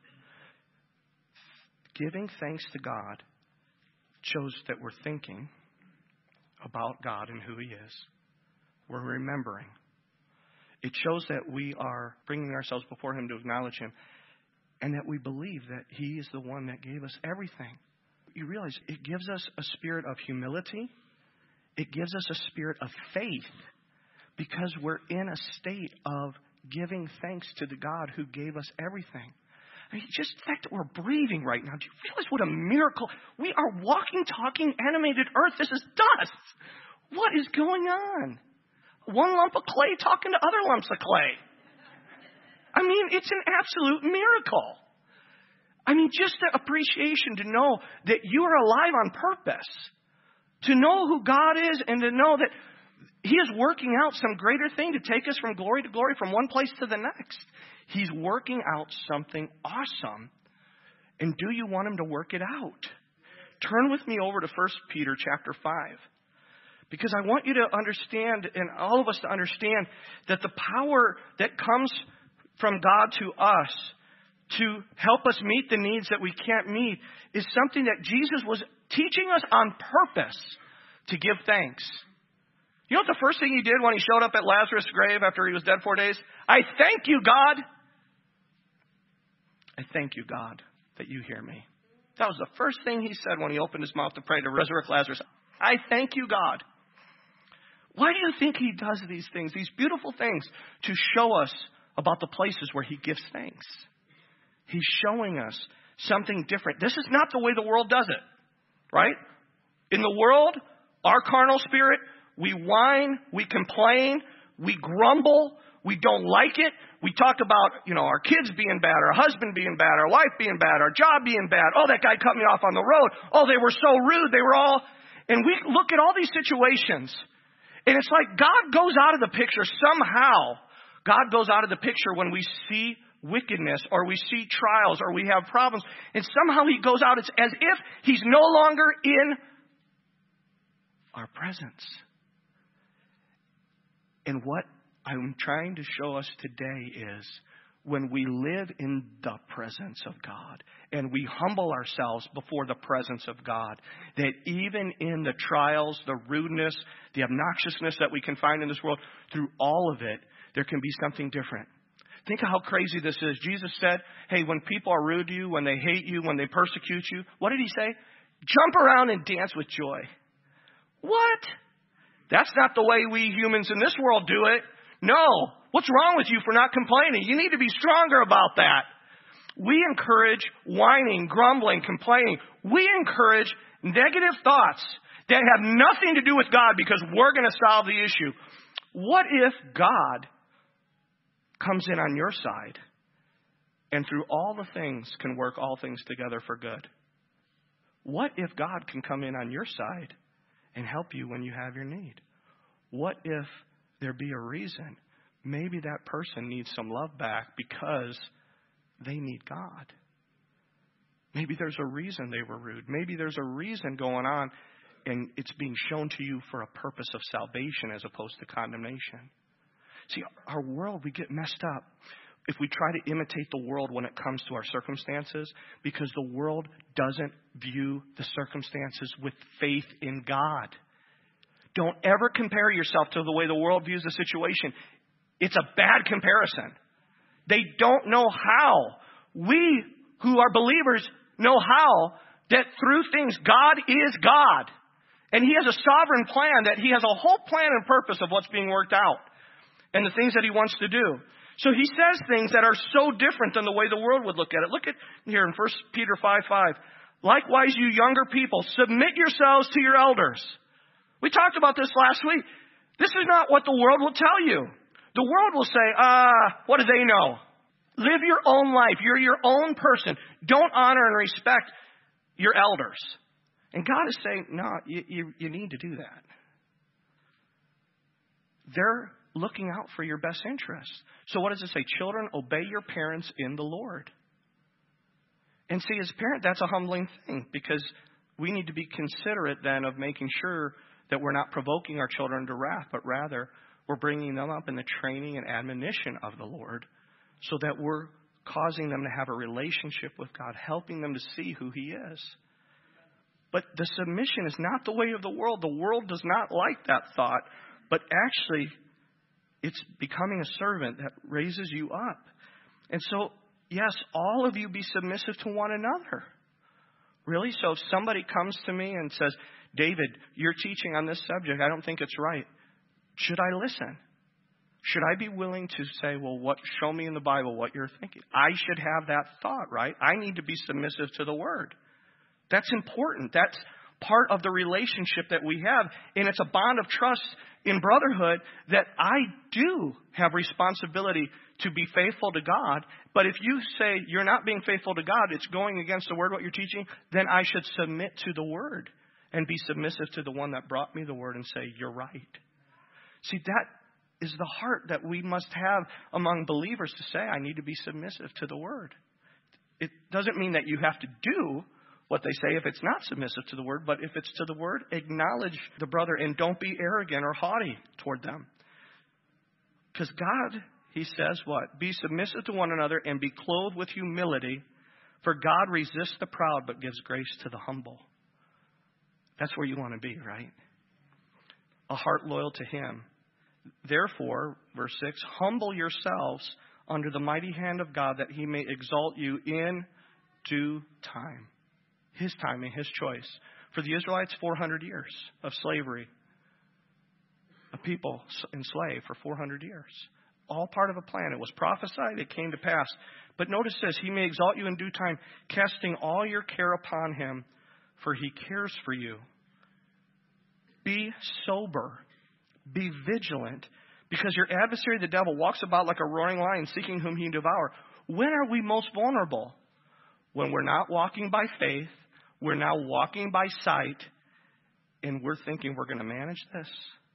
Giving thanks to God shows that we're thinking about God and who He is. We're remembering. It shows that we are bringing ourselves before Him to acknowledge Him, and that we believe that He is the one that gave us everything. You realize it gives us a spirit of humility. It gives us a spirit of faith, because we're in a state of giving thanks to the God who gave us everything. I mean, just the fact that we're breathing right now, do you realize what a miracle? We are walking, talking, animated earth. This is dust. What is going on? One lump of clay talking to other lumps of clay. I mean, it's an absolute miracle. I mean, just the appreciation to know that you are alive on purpose. To know who God is, and to know that He is working out some greater thing to take us from glory to glory, from one place to the next. He's working out something awesome. And do you want Him to work it out? Turn with me over to First Peter chapter five. Because I want you to understand, and all of us to understand, that the power that comes from God to us to help us meet the needs that we can't meet is something that Jesus was teaching us on purpose to give thanks. You know what the first thing He did when He showed up at Lazarus' grave after he was dead four days? I thank you, God. I thank you, God, that you hear me. That was the first thing He said when He opened His mouth to pray to resurrect Lazarus. I thank you, God. Why do you think He does these things, these beautiful things, to show us about the places where He gives thanks? He's showing us something different. This is not the way the world does it. right? In the world, our carnal spirit, we whine, we complain, we grumble, we don't like it. We talk about, you know, our kids being bad, our husband being bad, our wife being bad, our job being bad. Oh, that guy cut me off on the road. Oh, they were so rude. They were all, and we look at all these situations, and it's like God goes out of the picture somehow. God goes out of the picture when we see wickedness or we see trials or we have problems, and somehow he goes out. It's as if he's no longer in our presence. And what I'm trying to show us today is when we live in the presence of God and we humble ourselves before the presence of God, that even in the trials, the rudeness, the obnoxiousness that we can find in this world, through all of it, there can be something different. Think of how crazy this is. Jesus said, hey, when people are rude to you, when they hate you, when they persecute you, what did he say? Jump around and dance with joy. What? That's not the way we humans in this world do it. No. What's wrong with you for not complaining? You need to be stronger about that. We encourage whining, grumbling, complaining. We encourage negative thoughts that have nothing to do with God because we're going to solve the issue. What if God comes in on your side and through all the things can work all things together for good? What if God can come in on your side and help you when you have your need? What if there be a reason? Maybe that person needs some love back because they need God. Maybe there's a reason they were rude. Maybe there's a reason going on and it's being shown to you for a purpose of salvation as opposed to condemnation. See, our world, we get messed up if we try to imitate the world when it comes to our circumstances, because the world doesn't view the circumstances with faith in God. Don't ever compare yourself to the way the world views the situation. It's a bad comparison. They don't know how. We who are believers know how that through things, God is God. And he has a sovereign plan, that he has a whole plan and purpose of what's being worked out and the things that he wants to do. So he says things that are so different than the way the world would look at it. Look at here in First Peter five five. Likewise, you younger people, submit yourselves to your elders. We talked about this last week. This is not what the world will tell you. The world will say, ah, uh, what do they know? Live your own life. You're your own person. Don't honor and respect your elders. And God is saying, no, you, you, you need to do that. They're looking out for your best interests. So what does it say? Children, obey your parents in the Lord. And see, as a parent, that's a humbling thing, because we need to be considerate then of making sure that we're not provoking our children to wrath, but rather we're bringing them up in the training and admonition of the Lord, so that we're causing them to have a relationship with God, helping them to see who he is. But the submission is not the way of the world. The world does not like that thought, but actually it's becoming a servant that raises you up. And so, yes, all of you be submissive to one another. Really? So if somebody comes to me and says, David, you're teaching on this subject, I don't think it's right. Should I listen? Should I be willing to say, well, what? Show me in the Bible what you're thinking? I should have that thought, right? I need to be submissive to the word. That's important. That's part of the relationship that we have. And it's a bond of trust in brotherhood that I do have responsibility to be faithful to God. But if you say you're not being faithful to God, it's going against the word, what you're teaching, then I should submit to the word and be submissive to the one that brought me the word and say, you're right. See, that is the heart that we must have among believers, to say, I need to be submissive to the word. It doesn't mean that you have to do what they say if it's not submissive to the word, but if it's to the word, acknowledge the brother and don't be arrogant or haughty toward them. Because God, he says what? Be submissive to one another and be clothed with humility, for God resists the proud but gives grace to the humble. That's where you want to be, right? A heart loyal to him. Therefore, verse six, humble yourselves under the mighty hand of God, that he may exalt you in due time. His timing, his choice. For the Israelites, four hundred years of slavery. A people enslaved for four hundred years. All part of a plan. It was prophesied. It came to pass. But notice this. He may exalt you in due time, casting all your care upon him, for he cares for you. Be sober. Be vigilant, because your adversary, the devil, walks about like a roaring lion, seeking whom he can devour. When are we most vulnerable? When we're not walking by faith, we're now walking by sight, and we're thinking we're going to manage this.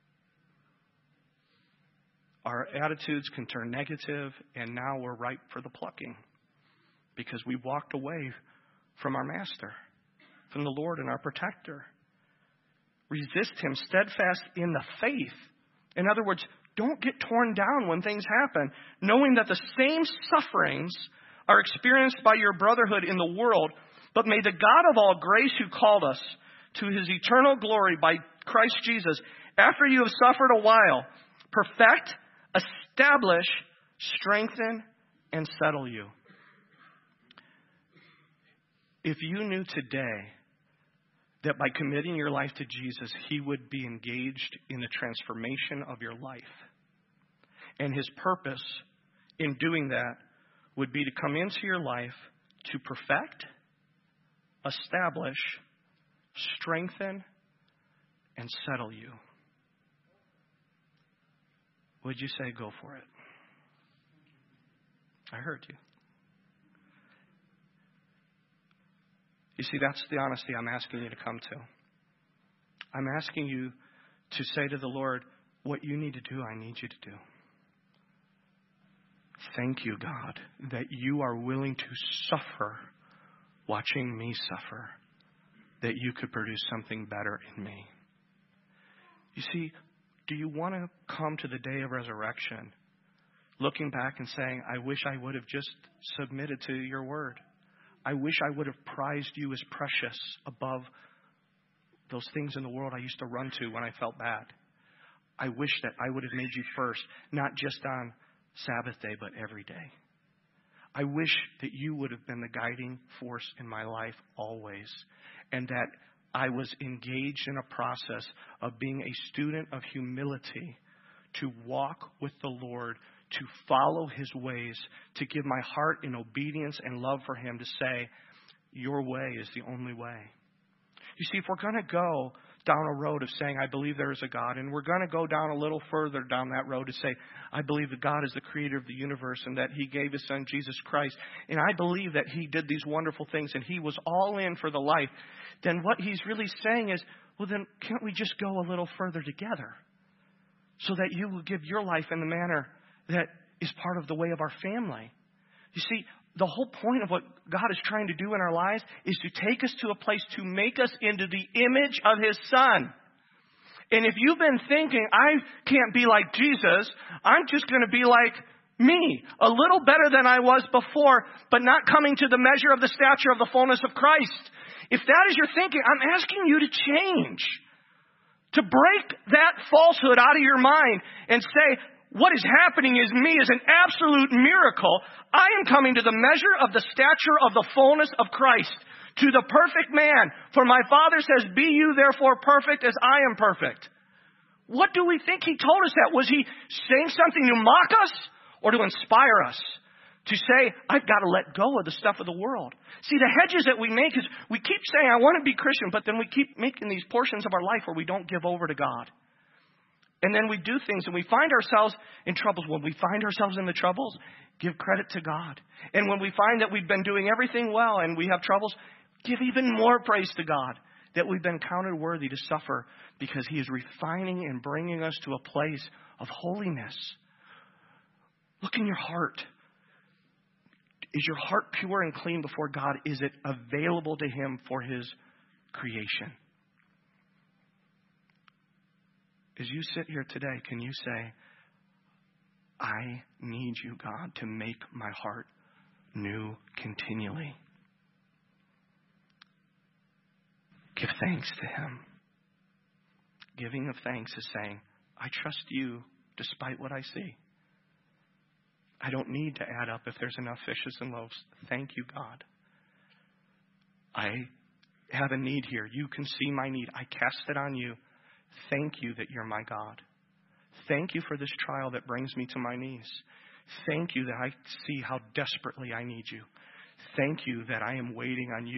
Our attitudes can turn negative, and now we're ripe for the plucking, because we walked away from our master, from the Lord and our protector. Resist him steadfast in the faith. In other words, don't get torn down when things happen, knowing that the same sufferings are experienced by your brotherhood in the world, but may the God of all grace, who called us to his eternal glory by Christ Jesus, after you have suffered a while, perfect, establish, strengthen, and settle you. If you knew today that by committing your life to Jesus, he would be engaged in the transformation of your life, and his purpose in doing that would be to come into your life to perfect, establish, strengthen, and settle you, would you say, go for it? I heard you. You see, that's the honesty I'm asking you to come to. I'm asking you to say to the Lord, what you need to do, I need you to do. Thank you, God, that you are willing to suffer watching me suffer, that you could produce something better in me. You see, do you want to come to the day of resurrection looking back and saying, I wish I would have just submitted to your word. I wish I would have prized you as precious above those things in the world I used to run to when I felt bad. I wish that I would have made you first, not just on Sabbath day, but every day. I wish that you would have been the guiding force in my life always, and that I was engaged in a process of being a student of humility, to walk with the Lord, to follow his ways, to give my heart in obedience and love for him, to say, your way is the only way. You see, if we're going to go down a road of saying, I believe there is a God, and we're going to go down a little further down that road to say, I believe that God is the creator of the universe and that he gave his son, Jesus Christ, and I believe that he did these wonderful things and he was all in for the life, then what he's really saying is, well, then can't we just go a little further together so that you will give your life in the manner that is part of the way of our family? You see, the whole point of what God is trying to do in our lives is to take us to a place to make us into the image of his son. And if you've been thinking, I can't be like Jesus, I'm just going to be like me, a little better than I was before, but not coming to the measure of the stature of the fullness of Christ. If that is your thinking, I'm asking you to change, to break that falsehood out of your mind and say, what is happening is me is an absolute miracle. I am coming to the measure of the stature of the fullness of Christ, to the perfect man. For my Father says, be you therefore perfect as I am perfect. What do we think he told us that? Was he saying something to mock us or to inspire us? To say, I've got to let go of the stuff of the world. See, the hedges that we make is we keep saying, I want to be Christian, but then we keep making these portions of our life where we don't give over to God. And then we do things and we find ourselves in troubles. When we find ourselves in the troubles, give credit to God. And when we find that we've been doing everything well and we have troubles, give even more praise to God that we've been counted worthy to suffer, because he is refining and bringing us to a place of holiness. Look in your heart. Is your heart pure and clean before God? Is it available to him for his creation? As you sit here today, can you say, I need you, God, to make my heart new continually? Give thanks to him. Giving of thanks is saying, I trust you despite what I see. I don't need to add up if there's enough fishes and loaves. Thank you, God. I have a need here. You can see my need. I cast it on you. Thank you that you're my God. Thank you for this trial that brings me to my knees. Thank you that I see how desperately I need you. Thank you that I am waiting on you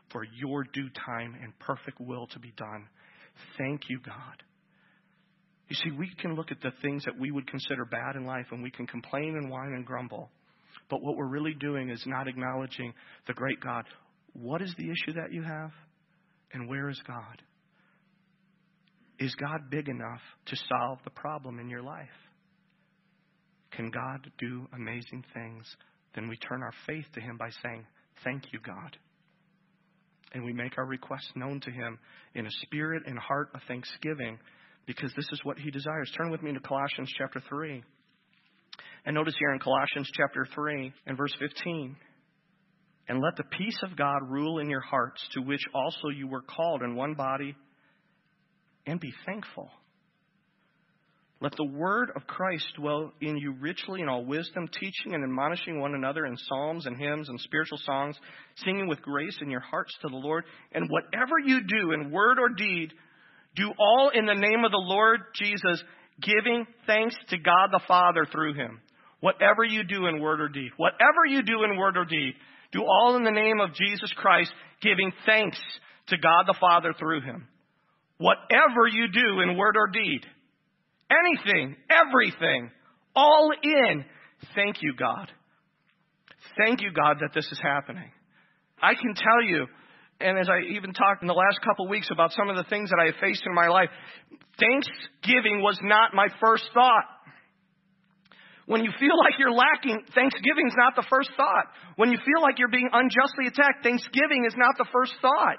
for your due time and perfect will to be done. Thank you, God. You see, we can look at the things that we would consider bad in life and we can complain and whine and grumble. But what we're really doing is not acknowledging the great God. What is the issue that you have? And where is God? Is God big enough to solve the problem in your life? Can God do amazing things? Then we turn our faith to Him by saying, thank you, God. And we make our requests known to Him in a spirit and heart of thanksgiving, because this is what He desires. Turn with me to Colossians chapter three. And notice here in Colossians chapter three and verse fifteen. And let the peace of God rule in your hearts, to which also you were called in one body, and be thankful. Let the word of Christ dwell in you richly in all wisdom, teaching and admonishing one another in psalms and hymns and spiritual songs, singing with grace in your hearts to the Lord. And whatever you do in word or deed, do all in the name of the Lord Jesus, giving thanks to God the Father through Him. Whatever you do in word or deed, whatever you do in word or deed, do all in the name of Jesus Christ, giving thanks to God the Father through Him. Whatever you do in word or deed, anything, everything, all in, thank you, God. Thank you, God, that this is happening. I can tell you, and as I even talked in the last couple of weeks about some of the things that I have faced in my life, thanksgiving was not my first thought. When you feel like you're lacking, thanksgiving is not the first thought. When you feel like you're being unjustly attacked, thanksgiving is not the first thought.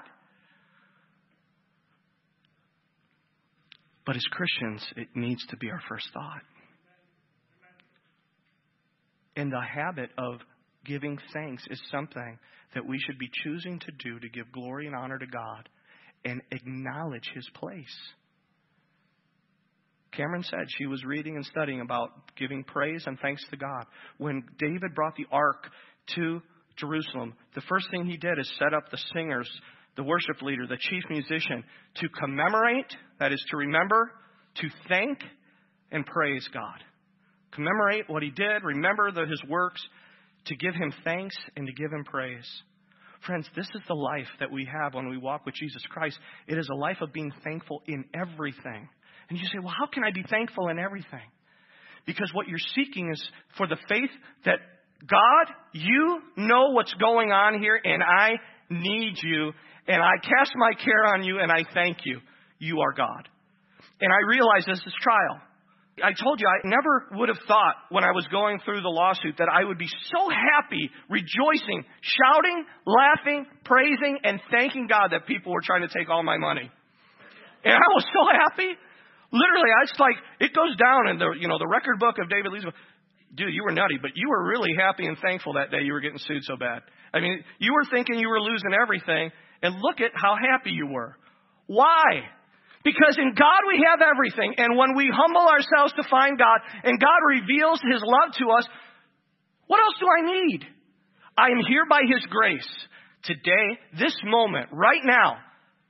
But as Christians, it needs to be our first thought. And the habit of giving thanks is something that we should be choosing to do to give glory and honor to God and acknowledge His place. Cameron said she was reading and studying about giving praise and thanks to God. When David brought the ark to Jerusalem, the first thing he did is set up the singers, the worship leader, the chief musician, to commemorate, that is to remember, to thank and praise God. Commemorate what He did, remember the, His works, to give Him thanks and to give Him praise. Friends, this is the life that we have when we walk with Jesus Christ. It is a life of being thankful in everything. And you say, well, how can I be thankful in everything? Because what you're seeking is for the faith that God, you know what's going on here, and I need you, and I cast my care on you, and I thank you. You are God. And I realize this is trial. I told you, I never would have thought when I was going through the lawsuit that I would be so happy, rejoicing, shouting, laughing, praising, and thanking God that people were trying to take all my money. And I was so happy. Literally, I just like, it goes down in the, you know, the record book of David Lee's. Dude, you were nutty, but you were really happy and thankful that day you were getting sued so bad. I mean, you were thinking you were losing everything, and look at how happy you were. Why? Because in God we have everything, and when we humble ourselves to find God, and God reveals His love to us, what else do I need? I am here by His grace. Today, this moment, right now,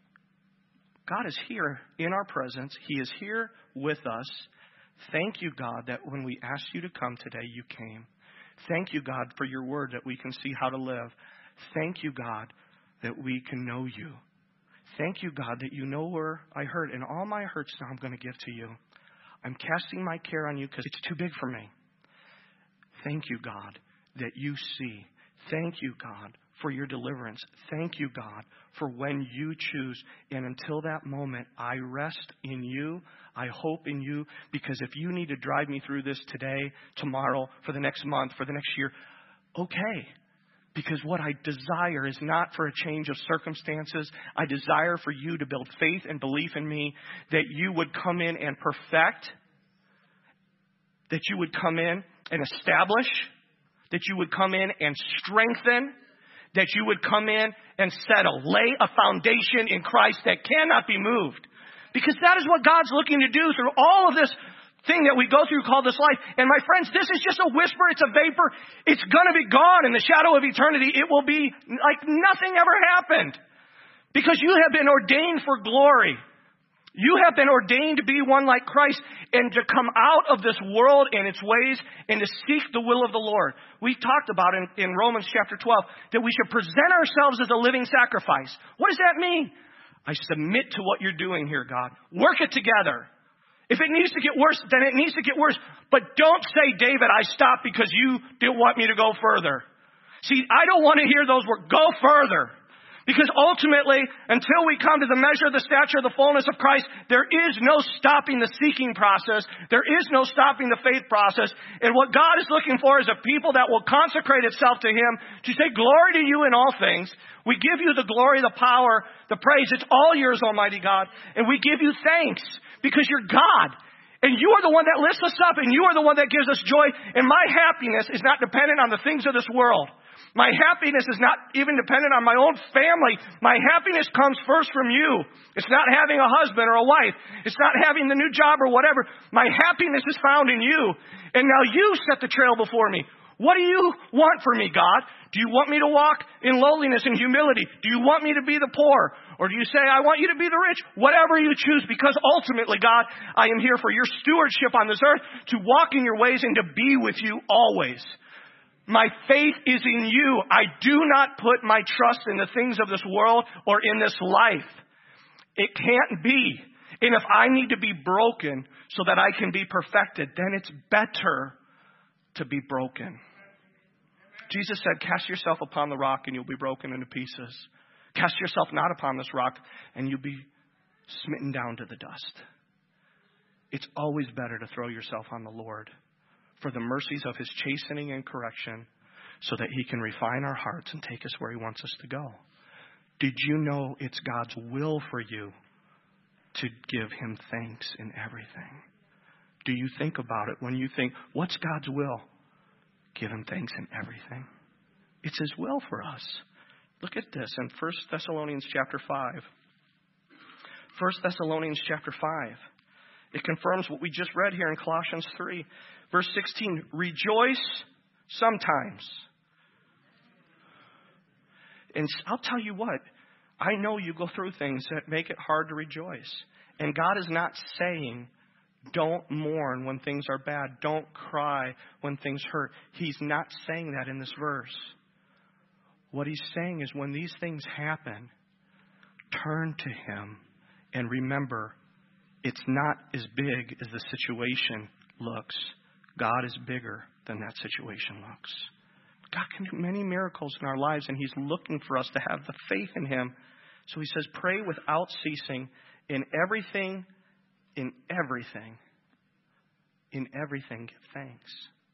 God is here in our presence. He is here with us. Thank you, God, that when we asked you to come today, you came. Thank you, God, for your word that we can see how to live. Thank you, God, that we can know you. Thank you, God, that you know where I hurt. And all my hurts now I'm going to give to you. I'm casting my care on you because it's too big for me. Thank you, God, that you see. Thank you, God, for your deliverance. Thank you, God, for when you choose. And until that moment, I rest in you. I hope in you. Because if you need to drive me through this today, tomorrow, for the next month, for the next year, okay. Because what I desire is not for a change of circumstances. I desire for you to build faith and belief in me, that you would come in and perfect, that you would come in and establish, that you would come in and strengthen, that you would come in and settle, lay a foundation in Christ that cannot be moved. Because that is what God's looking to do through all of this thing that we go through called this life. And my friends, this is just a whisper. It's a vapor. It's going to be gone in the shadow of eternity. It will be like nothing ever happened. Because you have been ordained for glory. You have been ordained to be one like Christ and to come out of this world and its ways and to seek the will of the Lord. We talked about in, in Romans chapter twelve that we should present ourselves as a living sacrifice. What does that mean? I submit to what you're doing here, God. Work it together. If it needs to get worse, then it needs to get worse. But don't say, David, I stopped because you didn't want me to go further. See, I don't want to hear those words. Go further. Because ultimately, until we come to the measure of the stature of the fullness of Christ, there is no stopping the seeking process. There is no stopping the faith process. And what God is looking for is a people that will consecrate itself to Him to say, glory to you in all things. We give you the glory, the power, the praise. It's all yours, Almighty God. And we give you thanks because you're God. And you are the one that lifts us up, and you are the one that gives us joy. And my happiness is not dependent on the things of this world. My happiness is not even dependent on my own family. My happiness comes first from you. It's not having a husband or a wife. It's not having the new job or whatever. My happiness is found in you. And now you set the trail before me. What do you want for me, God? Do you want me to walk in lowliness and humility? Do you want me to be the poor? Or do you say, I want you to be the rich? Whatever you choose, because ultimately, God, I am here for your stewardship on this earth, to walk in your ways and to be with you always. My faith is in you. I do not put my trust in the things of this world or in this life. It can't be. And if I need to be broken so that I can be perfected, then it's better to be broken. Jesus said, cast yourself upon the rock and you'll be broken into pieces. Cast yourself not upon this rock and you'll be smitten down to the dust. It's always better to throw yourself on the Lord for the mercies of His chastening and correction so that He can refine our hearts and take us where He wants us to go. Did you know it's God's will for you to give Him thanks in everything? Do you think about it when you think, what's God's will? Give Him thanks in everything. It's His will for us. Look at this in First Thessalonians chapter five. First Thessalonians chapter five. It confirms what we just read here in Colossians three. Verse sixteen, rejoice sometimes. And I'll tell you what, I know you go through things that make it hard to rejoice. And God is not saying, don't mourn when things are bad. Don't cry when things hurt. He's not saying that in this verse. What He's saying is when these things happen, turn to Him and remember it's not as big as the situation looks. God is bigger than that situation looks. God can do many miracles in our lives, and He's looking for us to have the faith in Him. So He says, pray without ceasing in everything, in everything, in everything give thanks.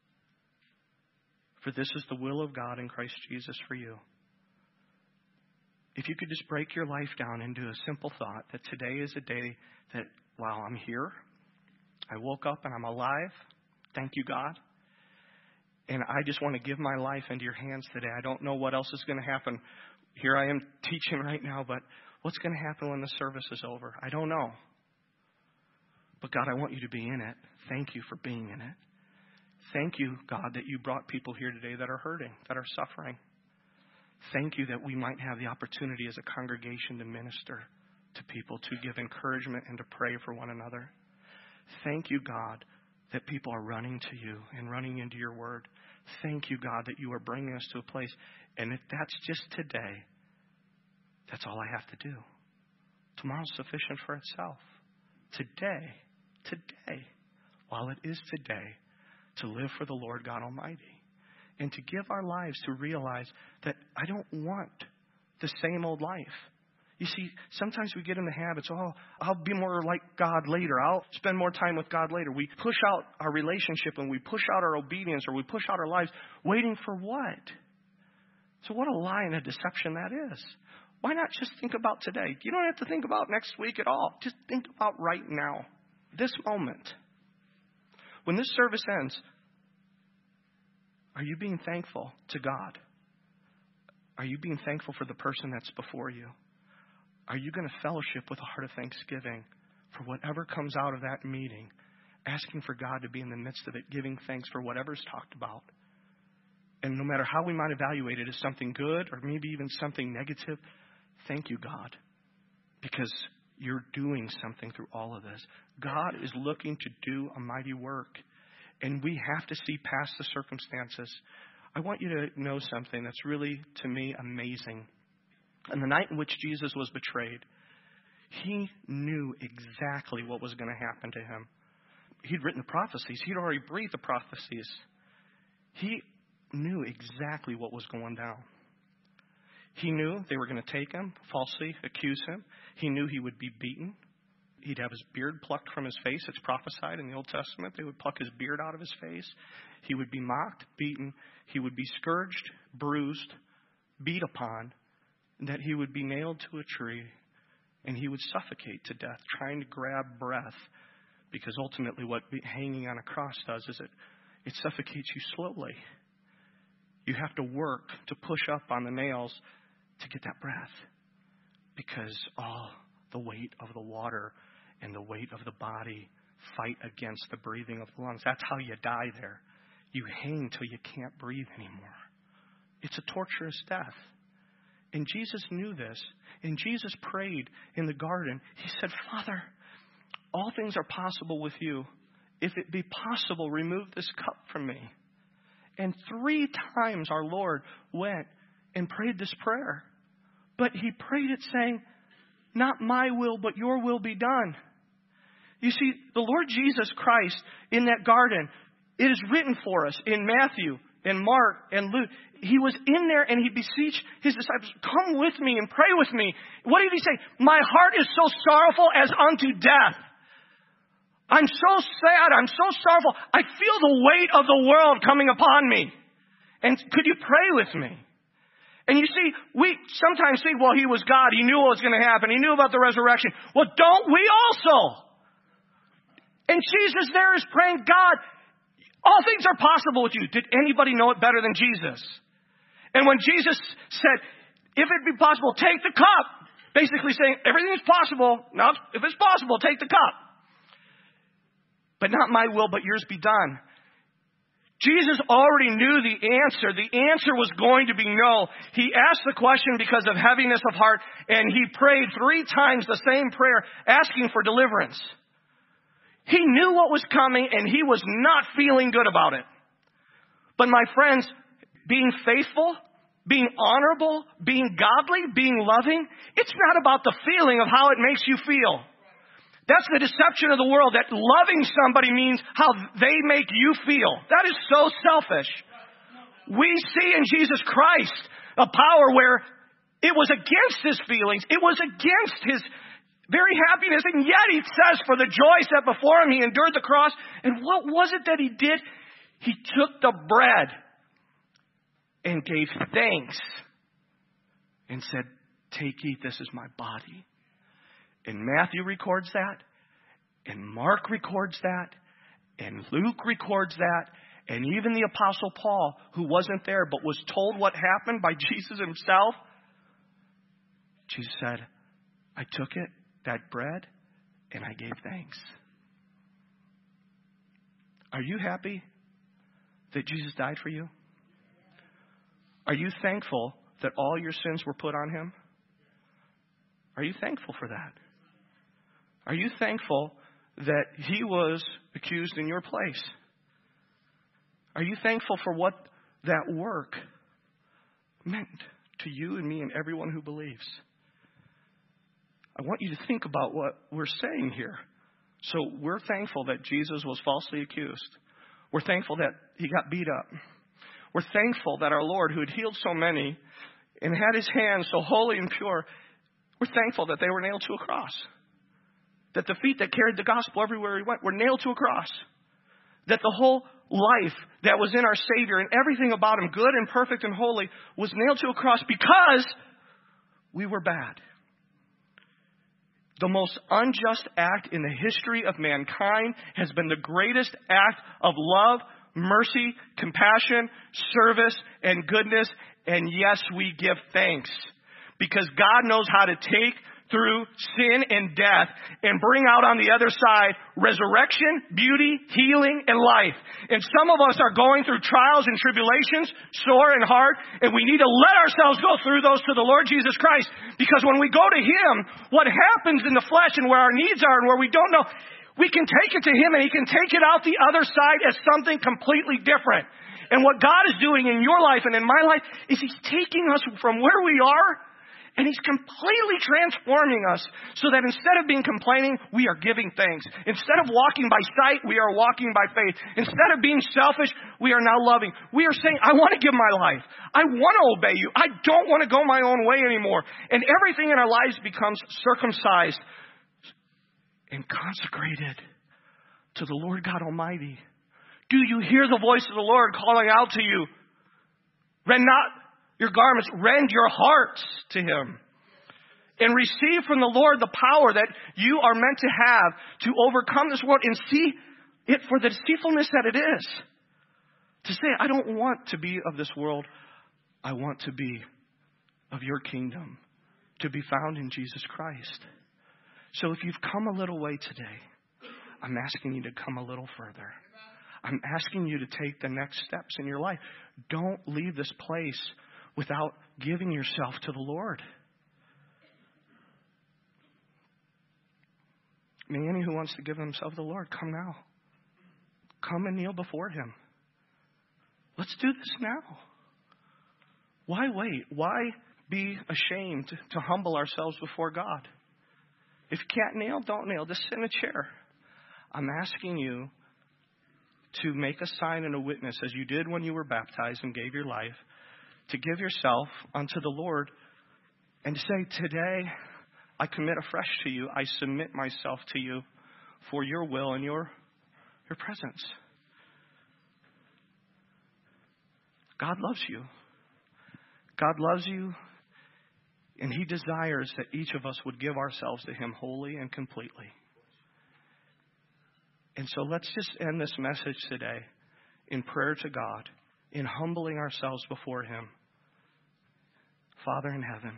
For this is the will of God in Christ Jesus for you. If you could just break your life down into a simple thought that today is a day that, wow, I'm here. I woke up and I'm alive. Thank you, God. And I just want to give my life into your hands today. I don't know what else is going to happen. Here I am teaching right now, but what's going to happen when the service is over? I don't know. But God, I want you to be in it. Thank you for being in it. Thank you, God, that you brought people here today that are hurting, that are suffering. Thank you that we might have the opportunity as a congregation to minister to people, to give encouragement and to pray for one another. Thank you, God, that people are running to you and running into your word. Thank you, God, that you are bringing us to a place. And if that's just today, that's all I have to do. Tomorrow's sufficient for itself. Today, today, while it is today, to live for the Lord God Almighty. And to give our lives to realize that I don't want the same old life. You see, sometimes we get in the habits, oh, I'll be more like God later. I'll spend more time with God later. We push out our relationship and we push out our obedience or we push out our lives waiting for what? So what a lie and a deception that is. Why not just think about today? You don't have to think about next week at all. Just think about right now, this moment. When this service ends, are you being thankful to God? Are you being thankful for the person that's before you? Are you going to fellowship with a heart of thanksgiving for whatever comes out of that meeting, asking for God to be in the midst of it, giving thanks for whatever's talked about? And no matter how we might evaluate it as something good or maybe even something negative, thank you, God, because you're doing something through all of this. God is looking to do a mighty work, and we have to see past the circumstances. I want you to know something that's really, to me, amazing. On the night in which Jesus was betrayed, he knew exactly what was going to happen to him. He'd written the prophecies. He'd already breathed the prophecies. He knew exactly what was going down. He knew they were going to take him, falsely accuse him. He knew he would be beaten. He'd have his beard plucked from his face. It's prophesied in the Old Testament. They would pluck his beard out of his face. He would be mocked, beaten. He would be scourged, bruised, beat upon, and that he would be nailed to a tree, and he would suffocate to death, trying to grab breath, because ultimately what hanging on a cross does is it, it suffocates you slowly. You have to work to push up on the nails to get that breath, because all the weight of the water and the weight of the body fight against the breathing of the lungs. That's how you die there. You hang till you can't breathe anymore. It's a torturous death. And Jesus knew this. And Jesus prayed in the garden. He said, Father, all things are possible with you. If it be possible, remove this cup from me. And three times our Lord went and prayed this prayer. But he prayed it saying, not my will, but your will be done. You see, the Lord Jesus Christ in that garden, it is written for us in Matthew and Mark and Luke. He was in there and he beseeched his disciples, come with me and pray with me. What did he say? My heart is so sorrowful as unto death. I'm so sad. I'm so sorrowful. I feel the weight of the world coming upon me. And could you pray with me? And you see, we sometimes think, well, he was God. He knew what was going to happen. He knew about the resurrection. Well, don't we also? And Jesus there is praying, God, all things are possible with you. Did anybody know it better than Jesus? And when Jesus said, if it be possible, take the cup. Basically saying, everything is possible. Now, if it's possible, take the cup. But not my will, but yours be done. Jesus already knew the answer. The answer was going to be no. He asked the question because of heaviness of heart, and he prayed three times the same prayer, asking for deliverance. He knew what was coming, and he was not feeling good about it. But my friends, being faithful, being honorable, being godly, being loving, it's not about the feeling of how it makes you feel. That's the deception of the world, that loving somebody means how they make you feel. That is so selfish. We see in Jesus Christ a power where it was against his feelings. It was against his very happiness. And yet he says, for the joy set before him, he endured the cross. And what was it that he did? He took the bread and gave thanks and said, take, eat, this is my body. And Matthew records that, and Mark records that, and Luke records that, and even the Apostle Paul, who wasn't there but was told what happened by Jesus himself, Jesus said, I took it, that bread, and I gave thanks. Are you happy that Jesus died for you? Are you thankful that all your sins were put on him? Are you thankful for that? Are you thankful that he was accused in your place? Are you thankful for what that work meant to you and me and everyone who believes? I want you to think about what we're saying here. So we're thankful that Jesus was falsely accused. We're thankful that he got beat up. We're thankful that our Lord, who had healed so many and had his hands so holy and pure, we're thankful that they were nailed to a cross. That the feet that carried the gospel everywhere he went were nailed to a cross. That the whole life that was in our Savior and everything about him, good and perfect and holy, was nailed to a cross because we were bad. The most unjust act in the history of mankind has been the greatest act of love, mercy, compassion, service, and goodness. And yes, we give thanks. Because God knows how to take through sin and death and bring out on the other side resurrection, beauty, healing, and life. And some of us are going through trials and tribulations, sore and hard, and we need to let ourselves go through those to the Lord Jesus Christ. Because when we go to Him, what happens in the flesh and where our needs are and where we don't know, we can take it to Him and He can take it out the other side as something completely different. And what God is doing in your life and in my life is He's taking us from where we are and He's completely transforming us so that instead of being complaining, we are giving thanks. Instead of walking by sight, we are walking by faith. Instead of being selfish, we are now loving. We are saying, I want to give my life. I want to obey you. I don't want to go my own way anymore. And everything in our lives becomes circumcised and consecrated to the Lord God Almighty. Do you hear the voice of the Lord calling out to you? Rend not your garments, rend your hearts to Him. And receive from the Lord the power that you are meant to have to overcome this world and see it for the deceitfulness that it is. To say, I don't want to be of this world. I want to be of your kingdom, to be found in Jesus Christ. So if you've come a little way today, I'm asking you to come a little further. I'm asking you to take the next steps in your life. Don't leave this place without giving yourself to the Lord. May any who wants to give himself to the Lord, come now. Come and kneel before Him. Let's do this now. Why wait? Why be ashamed to humble ourselves before God? If you can't kneel, don't kneel. Just sit in a chair. I'm asking you to make a sign and a witness as you did when you were baptized and gave your life, to give yourself unto the Lord and to say, today I commit afresh to you. I submit myself to you for your will and your, your presence. God loves you. God loves you, and He desires that each of us would give ourselves to Him wholly and completely. And so let's just end this message today in prayer to God, in humbling ourselves before Him. Father in heaven,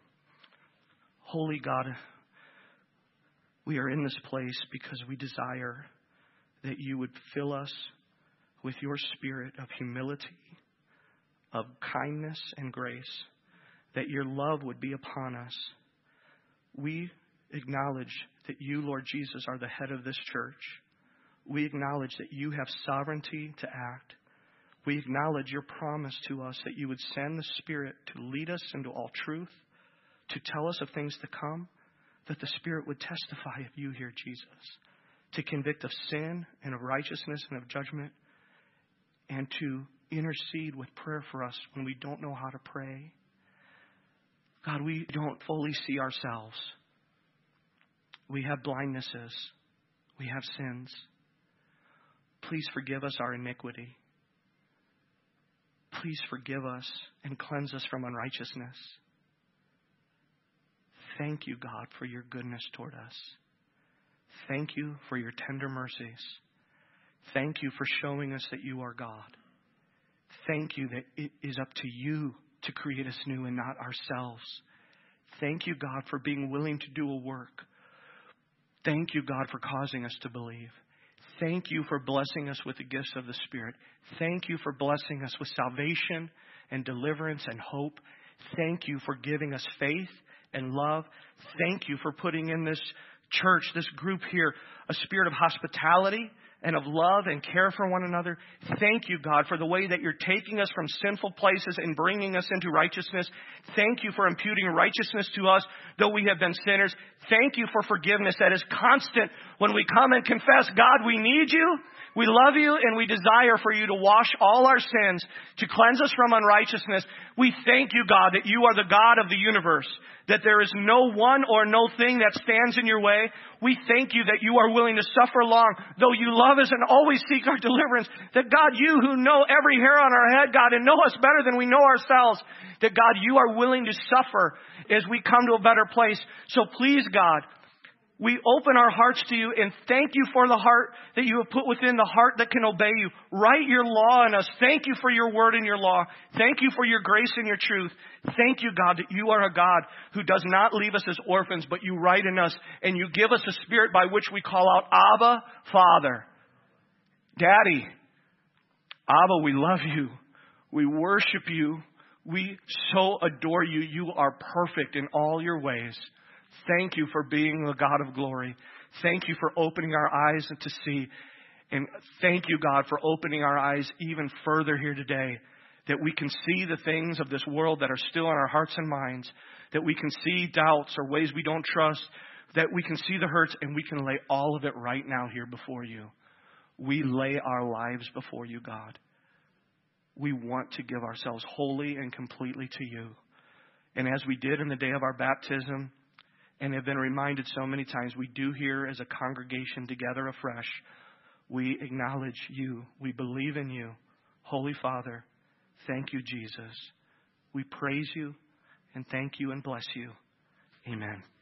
holy God, we are in this place because we desire that you would fill us with your spirit of humility, of kindness and grace, that your love would be upon us. We acknowledge that you, Lord Jesus, are the head of this church. We acknowledge that you have sovereignty to act. We acknowledge your promise to us that you would send the Spirit to lead us into all truth, to tell us of things to come, that the Spirit would testify of you here, Jesus, to convict of sin and of righteousness and of judgment, and to intercede with prayer for us when we don't know how to pray. God, we don't fully see ourselves. We have blindnesses. We have sins. Please forgive us our iniquity. Please forgive us and cleanse us from unrighteousness. Thank you, God, for your goodness toward us. Thank you for your tender mercies. Thank you for showing us that you are God. Thank you that it is up to you to create us new and not ourselves. Thank you, God, for being willing to do a work. Thank you, God, for causing us to believe. Thank you for blessing us with the gifts of the Spirit. Thank you for blessing us with salvation and deliverance and hope. Thank you for giving us faith and love. Thank you for putting in this church, this group here, a spirit of hospitality and of love and care for one another. Thank you, God, for the way that you're taking us from sinful places and bringing us into righteousness. Thank you for imputing righteousness to us, though we have been sinners. Thank you for forgiveness that is constant when we come and confess, God, we need you. We love you and we desire for you to wash all our sins, to cleanse us from unrighteousness. We thank you, God, that you are the God of the universe, that there is no one or no thing that stands in your way. We thank you that you are willing to suffer long, though you love us and always seek our deliverance. That God, you who know every hair on our head, God, and know us better than we know ourselves, that God, you are willing to suffer as we come to a better place. So please, God, We open our hearts to you and thank you for the heart that you have put within the heart that can obey you. Write your law in us. Thank you for your word and your law. Thank you for your grace and your truth. Thank you, God, that you are a God who does not leave us as orphans, but you write in us and you give us a spirit by which we call out, Abba, Father. Daddy, Abba, we love you. We worship you. We so adore you. You are perfect in all your ways. Thank you for being the God of glory. Thank you for opening our eyes to see. And thank you, God, for opening our eyes even further here today, that we can see the things of this world that are still in our hearts and minds, that we can see doubts or ways we don't trust, that we can see the hurts, and we can lay all of it right now here before you. We lay our lives before you, God. We want to give ourselves wholly and completely to you. And as we did in the day of our baptism, and have been reminded so many times, we do here as a congregation together afresh. We acknowledge you. We believe in you. Holy Father, thank you, Jesus. We praise you and thank you and bless you. Amen.